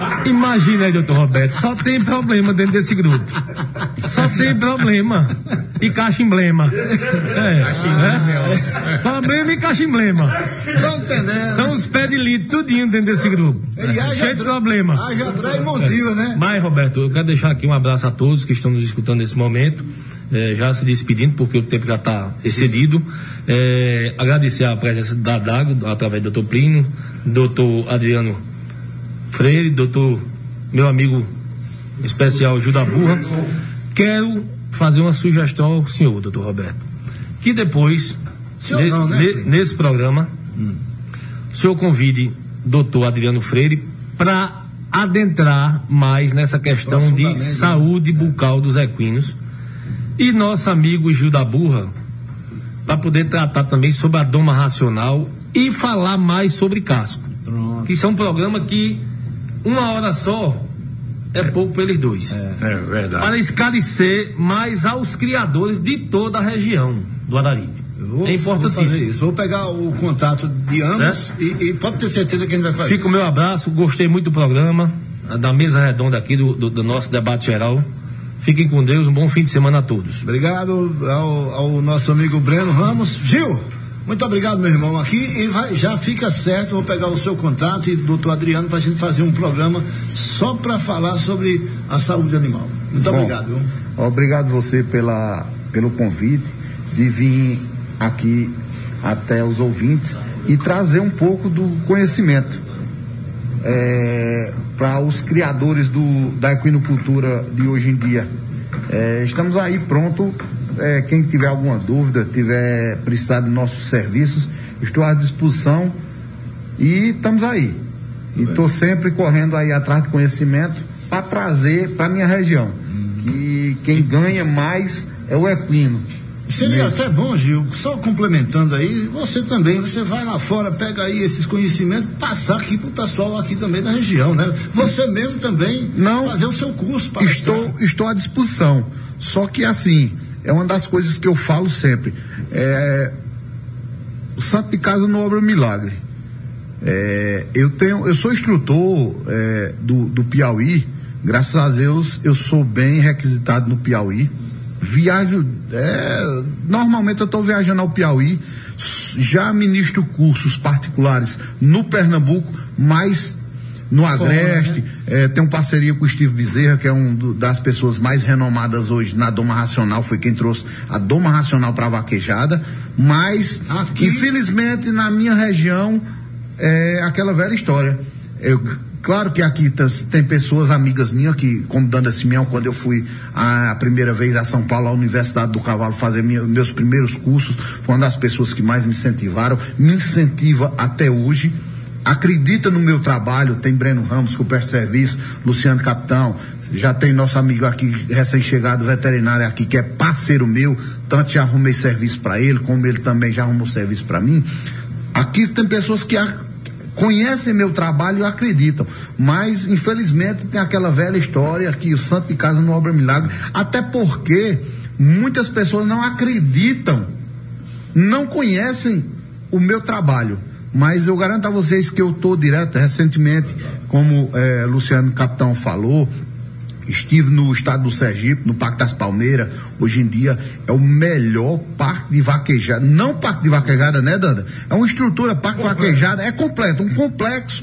Imagina aí, doutor Roberto, só tem problema dentro desse grupo. Só tem problema. e cachimblema. Problema e cachimblema. Tô entendendo. São os pés de litro, tudinho dentro desse grupo. Cheio de problema. Já traz motivo, né? Mas, Roberto, eu quero deixar aqui um abraço a todos que estão nos escutando nesse momento. Já se despedindo, porque o tempo já está excedido. Agradecer a presença da Dago, através do Dr. Plínio, Dr. Adriano Freire, meu amigo especial Gil da Burra. Quero fazer uma sugestão ao senhor, Dr. Roberto, que depois, nesse programa, o senhor convide Dr. Adriano Freire para adentrar mais nessa questão de saúde bucal dos equinos, e nosso amigo Gil da Burra para poder tratar também sobre a doma racional e falar mais sobre casco. Pronto. Que isso é um programa que uma hora só é pouco para eles dois. É verdade. Para esclarecer mais aos criadores de toda a região do Araripe. É importantíssimo. Vou fazer isso. Vou pegar o contato de ambos e pode ter certeza que a gente vai fazer. Fica o meu abraço, gostei muito do programa, da mesa redonda aqui do nosso debate geral. Fiquem com Deus, um bom fim de semana a todos. Obrigado ao nosso amigo Breno Ramos. Gil, muito obrigado, meu irmão, aqui, e já fica certo, vou pegar o seu contato e do doutor Adriano para a gente fazer um programa só para falar sobre a saúde animal. Muito obrigado. Obrigado você pelo convite de vir aqui até os ouvintes e trazer um pouco do conhecimento para os criadores da equinocultura de hoje em dia. Estamos aí pronto. Quem tiver alguma dúvida, tiver precisado de nossos serviços, estou à disposição e estamos aí. E estou sempre correndo aí atrás de conhecimento para trazer para a minha região. Que quem ganha mais é o equino. Seria até bom, Gil, só complementando aí, você vai lá fora, pega aí esses conhecimentos, passar aqui pro pessoal aqui também da região, né? Você mesmo também fazer o seu curso. Estou à disposição, só que assim, é uma das coisas que eu falo sempre, o santo de casa não obra milagre. Eu sou instrutor do Piauí, graças a Deus eu sou bem requisitado no Piauí. Viajo, normalmente eu estou viajando ao Piauí, já ministro cursos particulares no Pernambuco, mas no Agreste, tem parceria com o Steve Bezerra, que é das pessoas mais renomadas hoje na doma racional, foi quem trouxe a doma racional para a vaquejada, mas infelizmente na minha região é aquela velha história. Claro que aqui tem pessoas amigas minhas que, como Danda Simeão, quando eu fui a primeira vez a São Paulo, à Universidade do Cavalo, fazer meus primeiros cursos, foi uma das pessoas que mais me incentivaram, me incentiva até hoje, acredita no meu trabalho. Tem Breno Ramos, que eu presto serviço, Luciano Capitão, já tem nosso amigo aqui, recém-chegado, veterinário aqui, que é parceiro meu, tanto já arrumei serviço para ele, como ele também já arrumou serviço para mim. Aqui tem pessoas que conhecem meu trabalho e acreditam, mas infelizmente tem aquela velha história que o santo de casa não obra milagre, até porque muitas pessoas não acreditam, não conhecem o meu trabalho, mas eu garanto a vocês que eu estou direto. Recentemente, como Luciano Capitão falou, estive no estado do Sergipe, no Parque das Palmeiras. Hoje em dia é o melhor parque de vaquejada, não parque de vaquejada, né, Danda? É uma estrutura, parque de vaquejada, é completo, um complexo,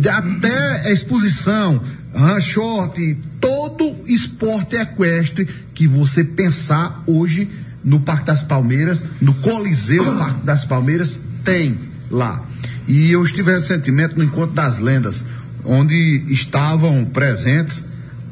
até exposição, short, todo esporte equestre que você pensar hoje no Parque das Palmeiras, no Coliseu Parque das Palmeiras, tem lá. E eu estive recentemente no Encontro das Lendas, onde estavam presentes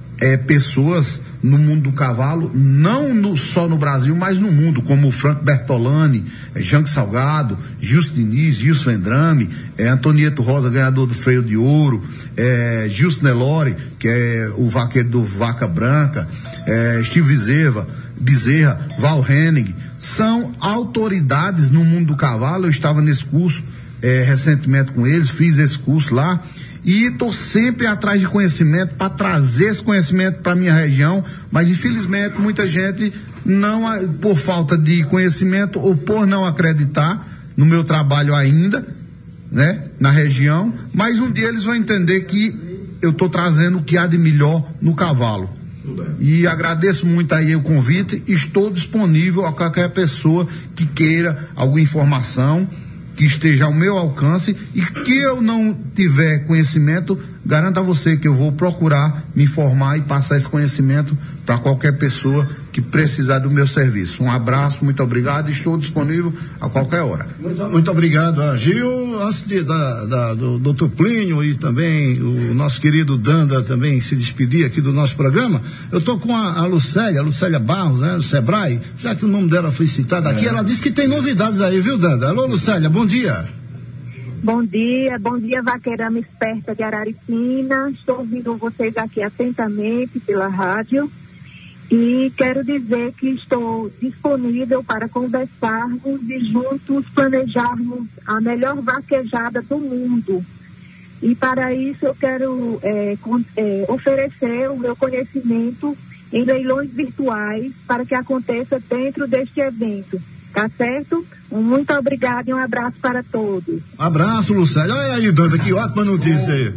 pessoas no mundo do cavalo, não só no Brasil, mas no mundo, como o Franco Bertolani, Janque Salgado, Gilson Diniz, Gilson Vendrame, Antonieto Rosa, ganhador do Freio de Ouro, Gilson Nelore, que é o vaqueiro do Vaca Branca, Steve Bezerra, Val Henning, são autoridades no mundo do cavalo. Eu estava nesse curso recentemente com eles, fiz esse curso lá, e estou sempre atrás de conhecimento para trazer esse conhecimento para minha região, mas infelizmente muita gente não, por falta de conhecimento ou por não acreditar no meu trabalho ainda, né, na região, mas um dia eles vão entender que eu estou trazendo o que há de melhor no cavalo. E agradeço muito aí o convite. Estou disponível a qualquer pessoa que queira alguma informação que esteja ao meu alcance, e que eu não tiver conhecimento, garanto a você que eu vou procurar me informar e passar esse conhecimento para qualquer pessoa que precisar do meu serviço. Um abraço, muito obrigado, estou disponível a qualquer hora. Muito obrigado, Gil. Antes do Dr. Plínio e também o nosso querido Danda também se despedir aqui do nosso programa, eu estou com a Lucélia Barros, né, do Sebrae, já que o nome dela foi citado aqui, ela disse que tem novidades aí, viu, Danda? Alô, Lucélia, bom dia. Bom dia, vaqueirama esperta de Araripina. Estou ouvindo vocês aqui atentamente pela rádio e quero dizer que estou disponível para conversarmos e juntos planejarmos a melhor vaquejada do mundo. E para isso eu quero oferecer o meu conhecimento em leilões virtuais para que aconteça dentro deste evento. Tá certo? Muito obrigada e um abraço para todos. Um abraço, Lucélia. Olha aí, Danda, que ótima notícia aí.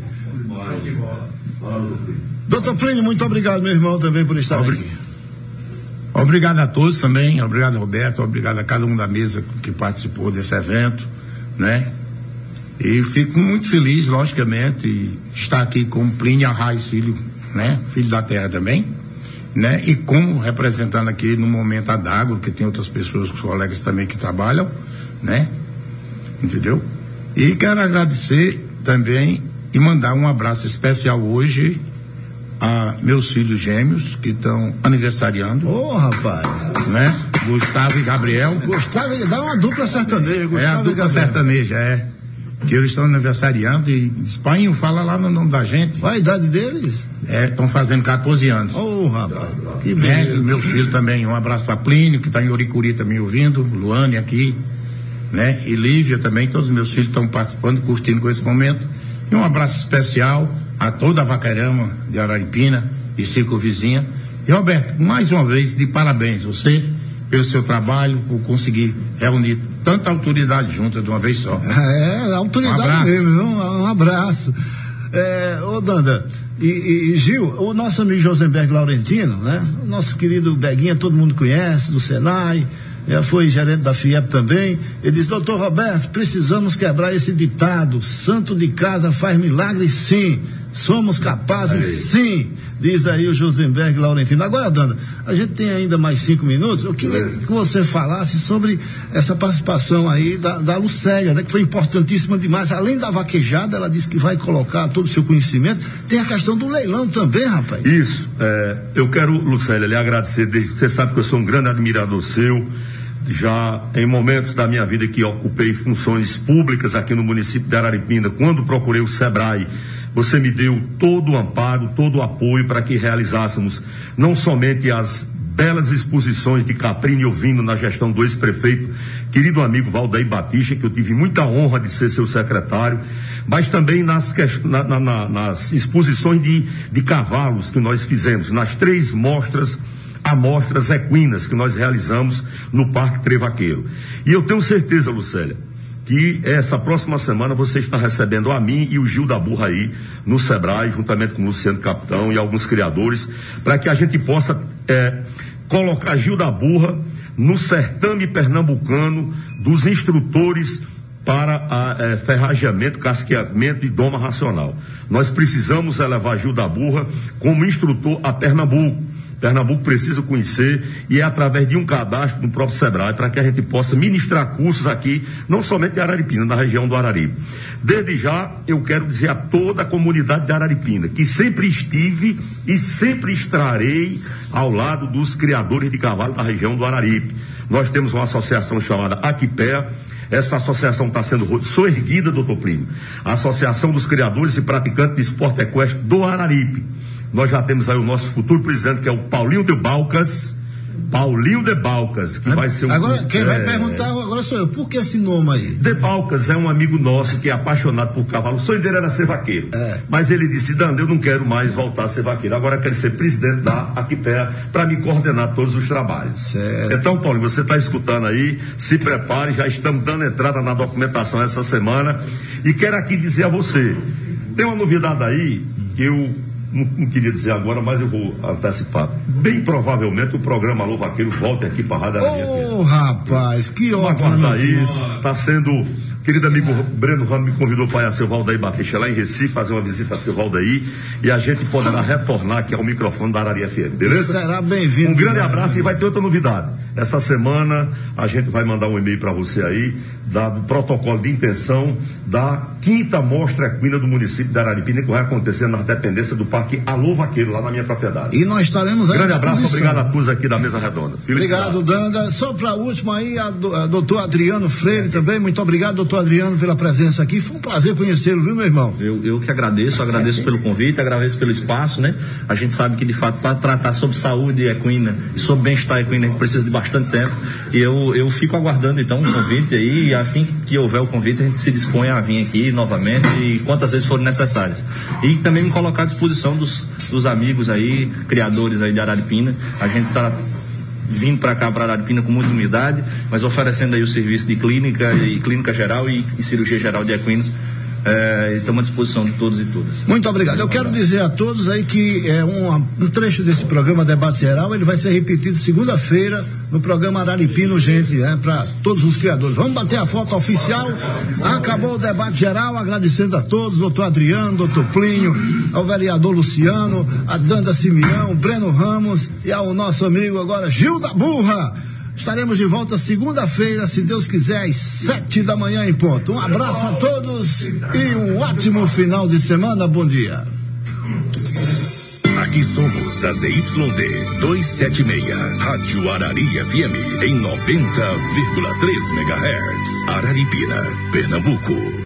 Doutor Plínio, muito obrigado, meu irmão, também por estar aqui. Obrigado a todos também, obrigado, Roberto, obrigado a cada um da mesa que participou desse evento, né? E fico muito feliz, logicamente, de estar aqui com Plínio Arraes, filho, né? Filho da terra também, né? E como representando aqui no momento a D'Água, que tem outras pessoas, colegas também que trabalham, né? Entendeu? E quero agradecer também e mandar um abraço especial hoje a meus filhos gêmeos que estão aniversariando. Ô, rapaz! Né? Gustavo e Gabriel. Gustavo, dá uma dupla sertaneja, Gustavo, é a dupla sertaneja, que eles estão aniversariando e Espanho, fala lá no nome da gente. Qual a idade deles? Estão fazendo 14 anos. Ô, rapaz, que bem. E meus filhos também, um abraço para Plínio, que está em Oricuri também ouvindo, Luane aqui, né? E Lívia também, todos os meus filhos estão participando, curtindo com esse momento. E um abraço especial a toda a vaqueirama de Araripina e circunvizinha. E Roberto, mais uma vez, de parabéns você pelo seu trabalho, por conseguir reunir tanta autoridade junta de uma vez só. A autoridade mesmo, um abraço. Ô Danda, e Gil, o nosso amigo Josenberg Laurentino, né? O nosso querido Beguinha, todo mundo conhece, do Senai, foi gerente da FIEP também. Ele diz: doutor Roberto, precisamos quebrar esse ditado, santo de casa faz milagre sim, somos capazes sim, diz aí o Josenberg Laurentino. Agora, Danda, a gente tem ainda mais 5 minutos, eu queria que você falasse sobre essa participação aí da Lucélia, né, que foi importantíssima demais. Além da vaquejada, ela disse que vai colocar todo o seu conhecimento, tem a questão do leilão também, rapaz. Isso, eu quero, Lucélia, lhe agradecer, você sabe que eu sou um grande admirador seu, já em momentos da minha vida que ocupei funções públicas aqui no município de Araripina, quando procurei o Sebrae, você me deu todo o amparo, todo o apoio para que realizássemos não somente as belas exposições de caprino e ovino na gestão do ex-prefeito, querido amigo Valdeir Batista, que eu tive muita honra de ser seu secretário, mas também nas exposições de cavalos que nós fizemos, nas 3 amostras equinas que nós realizamos no Parque Trevaqueiro. E eu tenho certeza, Lucélia, que essa próxima semana você está recebendo a mim e o Gil da Burra aí no Sebrae, juntamente com o Luciano Capitão e alguns criadores, para que a gente possa colocar Gil da Burra no certame pernambucano dos instrutores para ferrageamento, casqueamento e doma racional. Nós precisamos elevar Gil da Burra como instrutor a Pernambuco. Pernambuco precisa conhecer, e é através de um cadastro no próprio Sebrae para que a gente possa ministrar cursos aqui, não somente de Araripina, na região do Araripe. Desde já, eu quero dizer a toda a comunidade de Araripina que sempre estive e sempre estarei ao lado dos criadores de cavalo da região do Araripe. Nós temos uma associação chamada Aquipea. Essa associação está sendo soerguida, doutor Plínio, a Associação dos Criadores e Praticantes de Esporte Equestre do Araripe. Nós já temos aí o nosso futuro presidente, que é o Paulinho de Balcas, que vai ser um... Agora, quem vai perguntar agora sou eu, por que esse nome aí? De Balcas é um amigo nosso que é apaixonado por cavalo, o sonho dele era ser vaqueiro, mas ele disse: Danda, eu não quero mais voltar a ser vaqueiro, agora eu quero ser presidente da Aquipea para me coordenar todos os trabalhos. Certo. Então, Paulinho, você está escutando aí, se prepare, já estamos dando entrada na documentação essa semana, e quero aqui dizer a você, tem uma novidade aí que eu não queria dizer agora, mas eu vou antecipar. Bem provavelmente o programa Alô Vaqueiro volte aqui para a Rádio Araria FM. Ô, rapaz, que ótimo. Aguardar isso. Está sendo... Querido amigo Breno Ramos me convidou para ir a seu Valdaí Batista lá em Recife, fazer uma visita a seu Valdaí, e a gente poderá retornar aqui ao microfone da Araria FM, beleza? Será bem-vindo. Um grande abraço e vai ter outra novidade. Essa semana a gente vai mandar um e-mail para você aí, do protocolo de intenção da 5ª Mostra Equina do município de Araripina, que vai acontecer na dependência do Parque Alô Vaqueiro, lá na minha propriedade. E nós estaremos aí. Grande abraço, obrigado a todos aqui da mesa redonda. Obrigado, Danda. Só para a última aí, a doutor Adriano Freire também. Muito obrigado, doutor Adriano, pela presença aqui. Foi um prazer conhecê-lo, viu, meu irmão? Eu que agradeço pelo convite, agradeço pelo espaço, né? A gente sabe que, de fato, para tratar sobre saúde equina e sobre bem-estar equina, a gente precisa de bastante tempo. E eu fico aguardando, então, o convite aí, e assim que houver o convite, a gente se dispõe a vir aqui novamente e quantas vezes forem necessárias. E também me colocar à disposição dos amigos aí, criadores aí de Araripina. A gente está vindo para cá, para Araripina, com muita humildade, mas oferecendo aí o serviço de clínica geral e cirurgia geral de equinos. Estamos à disposição de todos e todas. Muito obrigado. Eu quero dizer a todos aí que um trecho desse programa Debate Geral, ele vai ser repetido segunda-feira no programa Araripina Urgente, para todos os criadores. Vamos bater a foto oficial. Acabou o Debate Geral, agradecendo a todos, doutor Adriano, doutor Plínio, ao vereador Luciano, a Danda Simeão, Breno Ramos e ao nosso amigo agora Gil da Burra. Estaremos de volta segunda-feira, se Deus quiser, às 7 da manhã em ponto. Um abraço a todos e um ótimo final de semana. Bom dia. Aqui somos a ZYD 276, Rádio Araria FM, em 90,3 MHz. Araripina, Pernambuco.